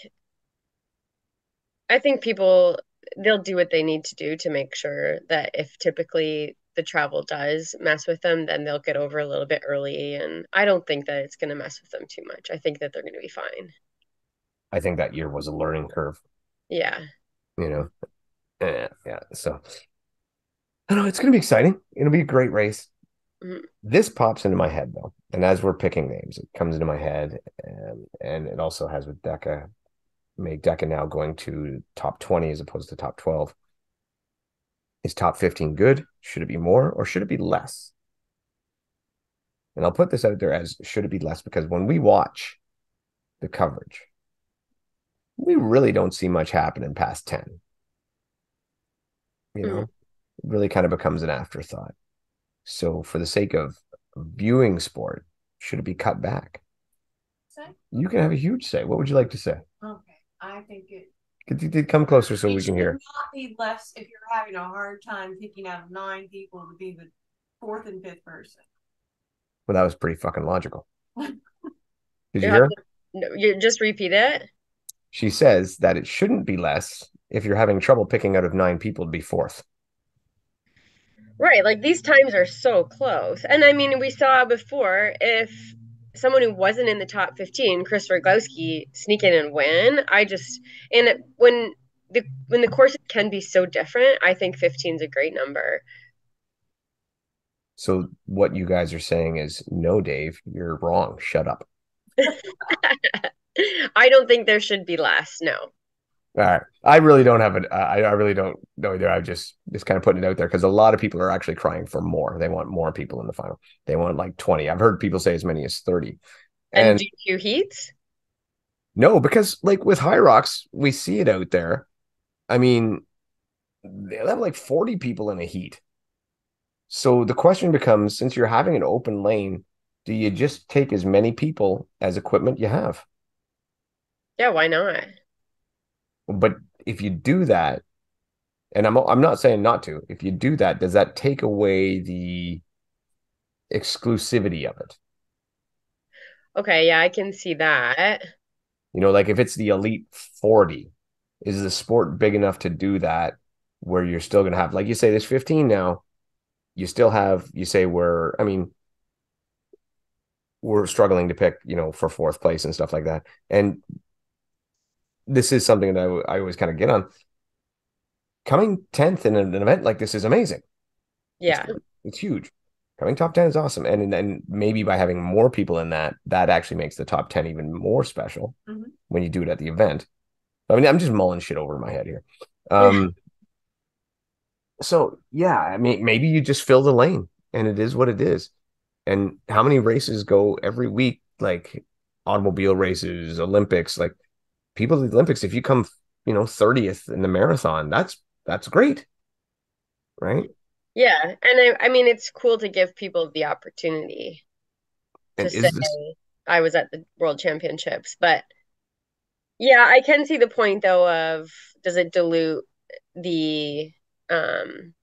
I think people they'll do what they need to do to make sure that if typically the travel does mess with them, then they'll get over a little bit early. And I don't think that it's going to mess with them too much. I think that they're going to be fine. I think that year was a learning curve, Yeah. you know. Yeah, yeah. So I don't know, it's gonna be exciting. It'll be a great race. Mhm. This pops into my head though, and as we're picking names, it comes into my head, and and it also has with Deca, make Deca now going to top twenty as opposed to top twelve. Is top fifteen good? Should it be more or should it be less? And I'll put this out there as should it be less because when we watch the coverage, we really don't see much happening past ten. You know, Mhm. it really kind of becomes an afterthought. So, for the sake of viewing sport, should it be cut back? Say? You can have a huge say. What would you like to say? Okay, I think it Could you come closer so it we should can hear? not be less if you're having a hard time picking out of nine people to be the fourth and fifth person. Well, that was pretty fucking logical. Did you You hear have her? to, no, you just repeat it. She says that it shouldn't be less if you're having trouble picking out of nine people to be fourth. Right, like these times are so close. And I mean, we saw before if someone who wasn't in the top fifteen, Chris Rogowski, sneak in and win. I just and it, when the when the courses can be so different, I think fifteen is a great number. So what you guys are saying is no, Dave, you're wrong. Shut up. I don't think there should be less. No. All right. I really don't have it. I, I really don't know either. I'm just just kind of putting it out there because a lot of people are actually crying for more. They want more people in the final. They want like twenty. I've heard people say as many as thirty. And And do two heats? no, because like with Hyrox, we see it out there. I mean, they'll have like forty people in a heat. So the question becomes, since you're having an open lane, do you just take as many people as equipment you have? Yeah, why not? But if you do that, and I'm I'm not saying not to, if you do that, does that take away the exclusivity of it? Okay, yeah, I can see that. You know, like if it's the elite forty, is the sport big enough to do that where you're still going to have, like you say, there's fifteen now, you still have, you say we're, I mean, we're struggling to pick, you know, for fourth place and stuff like that. And this is something that I, I always kind of get on. Coming tenth in an, an event like this is amazing. It's Yeah. good. It's huge. Coming top ten is awesome. And then maybe by having more people in that, that actually makes the top ten even more special Mhm. when you do it at the event. I mean, I'm just mulling shit over in my head here. Um, so yeah, I mean, maybe you just fill the lane and it is what it is. And how many races go every week? Like automobile races, Olympics, like people at the Olympics, if you come, you know, thirtieth in the marathon, that's that's great, right? Yeah, and I I mean it's cool to give people the opportunity to And say is this I was at the World Championships, but yeah, I can see the point though of does it dilute the um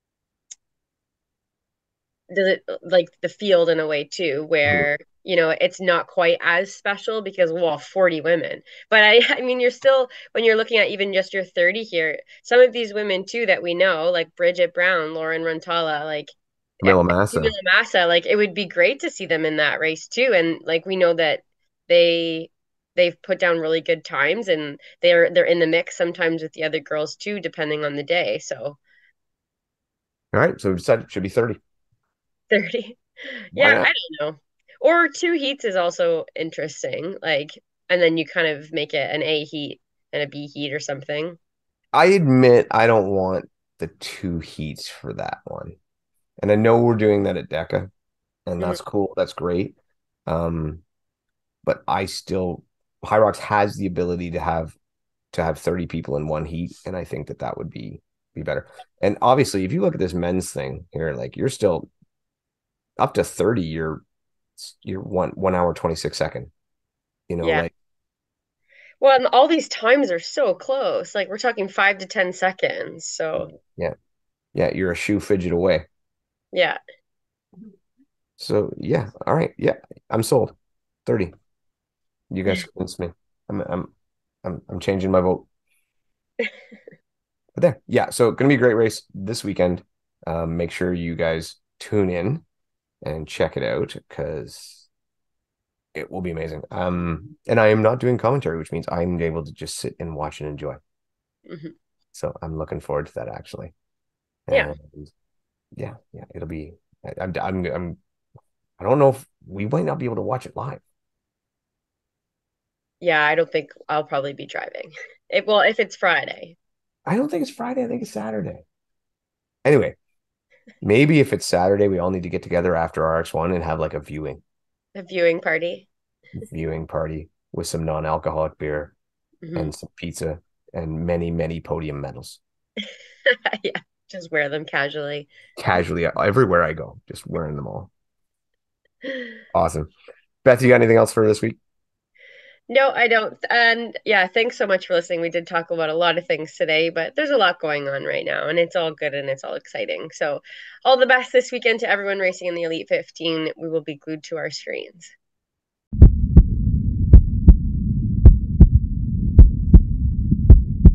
does it like the field in a way too where you know it's not quite as special because well forty women but I I mean you're still when you're looking at even just your thirty here some of these women too that we know like Bridget Brown, Lauren Rantala, like Camilla Massa? Camila Massa, like it would be great to see them in that race too and like we know that they they've put down really good times and they're they're in the mix sometimes with the other girls too depending on the day so All right, so we decided it should be thirty. thirty. Why Yeah, not? I don't know. Or two heats is also interesting. Like, and then you kind of make it an A heat and a B heat or something. I admit I don't want the two heats for that one. And I know we're doing that at DECA, and Mhm. that's cool. That's great. Um, but I still Hyrox has the ability to have to have thirty people in one heat, and I think that that would be be better. And obviously, if you look at this men's thing here, like you're still up to thirty, you're you're one one hour twenty six second. You know, Yeah. like Well, and all these times are so close. Like we're talking five to ten seconds. So yeah, yeah, you're a shoe fidget away. yeah. So yeah, all right, yeah, I'm sold. thirty. You guys convinced me. I'm I'm I'm I'm changing my vote. But there, yeah. So gonna be a great race this weekend. Um, make sure you guys tune in and check it out because It will be amazing. Um, and I am not doing commentary, which means I'm able to just sit and watch and enjoy. Hmm. So I'm looking forward to that actually. Yeah. And yeah, yeah, it'll be. I, I'm, I'm, I'm. I don't know if we might not be able to watch it live. Yeah, I don't think I'll probably be driving. It well, if it's Friday. I don't think it's Friday. I think it's Saturday. Anyway, maybe if it's Saturday, we all need to get together after R X one and have like a viewing A viewing party. viewing party with some non-alcoholic beer Hmm. and some pizza and many, many podium medals. Yeah, just wear them casually. Casually everywhere I go, just wearing them all. Awesome. Beth, you got anything else for this week? No, I don't. And yeah, thanks so much for listening. We did talk about a lot of things today, but there's a lot going on right now, and it's all good and it's all exciting. So, all the best this weekend to everyone racing in the Elite fifteen. We will be glued to our screens.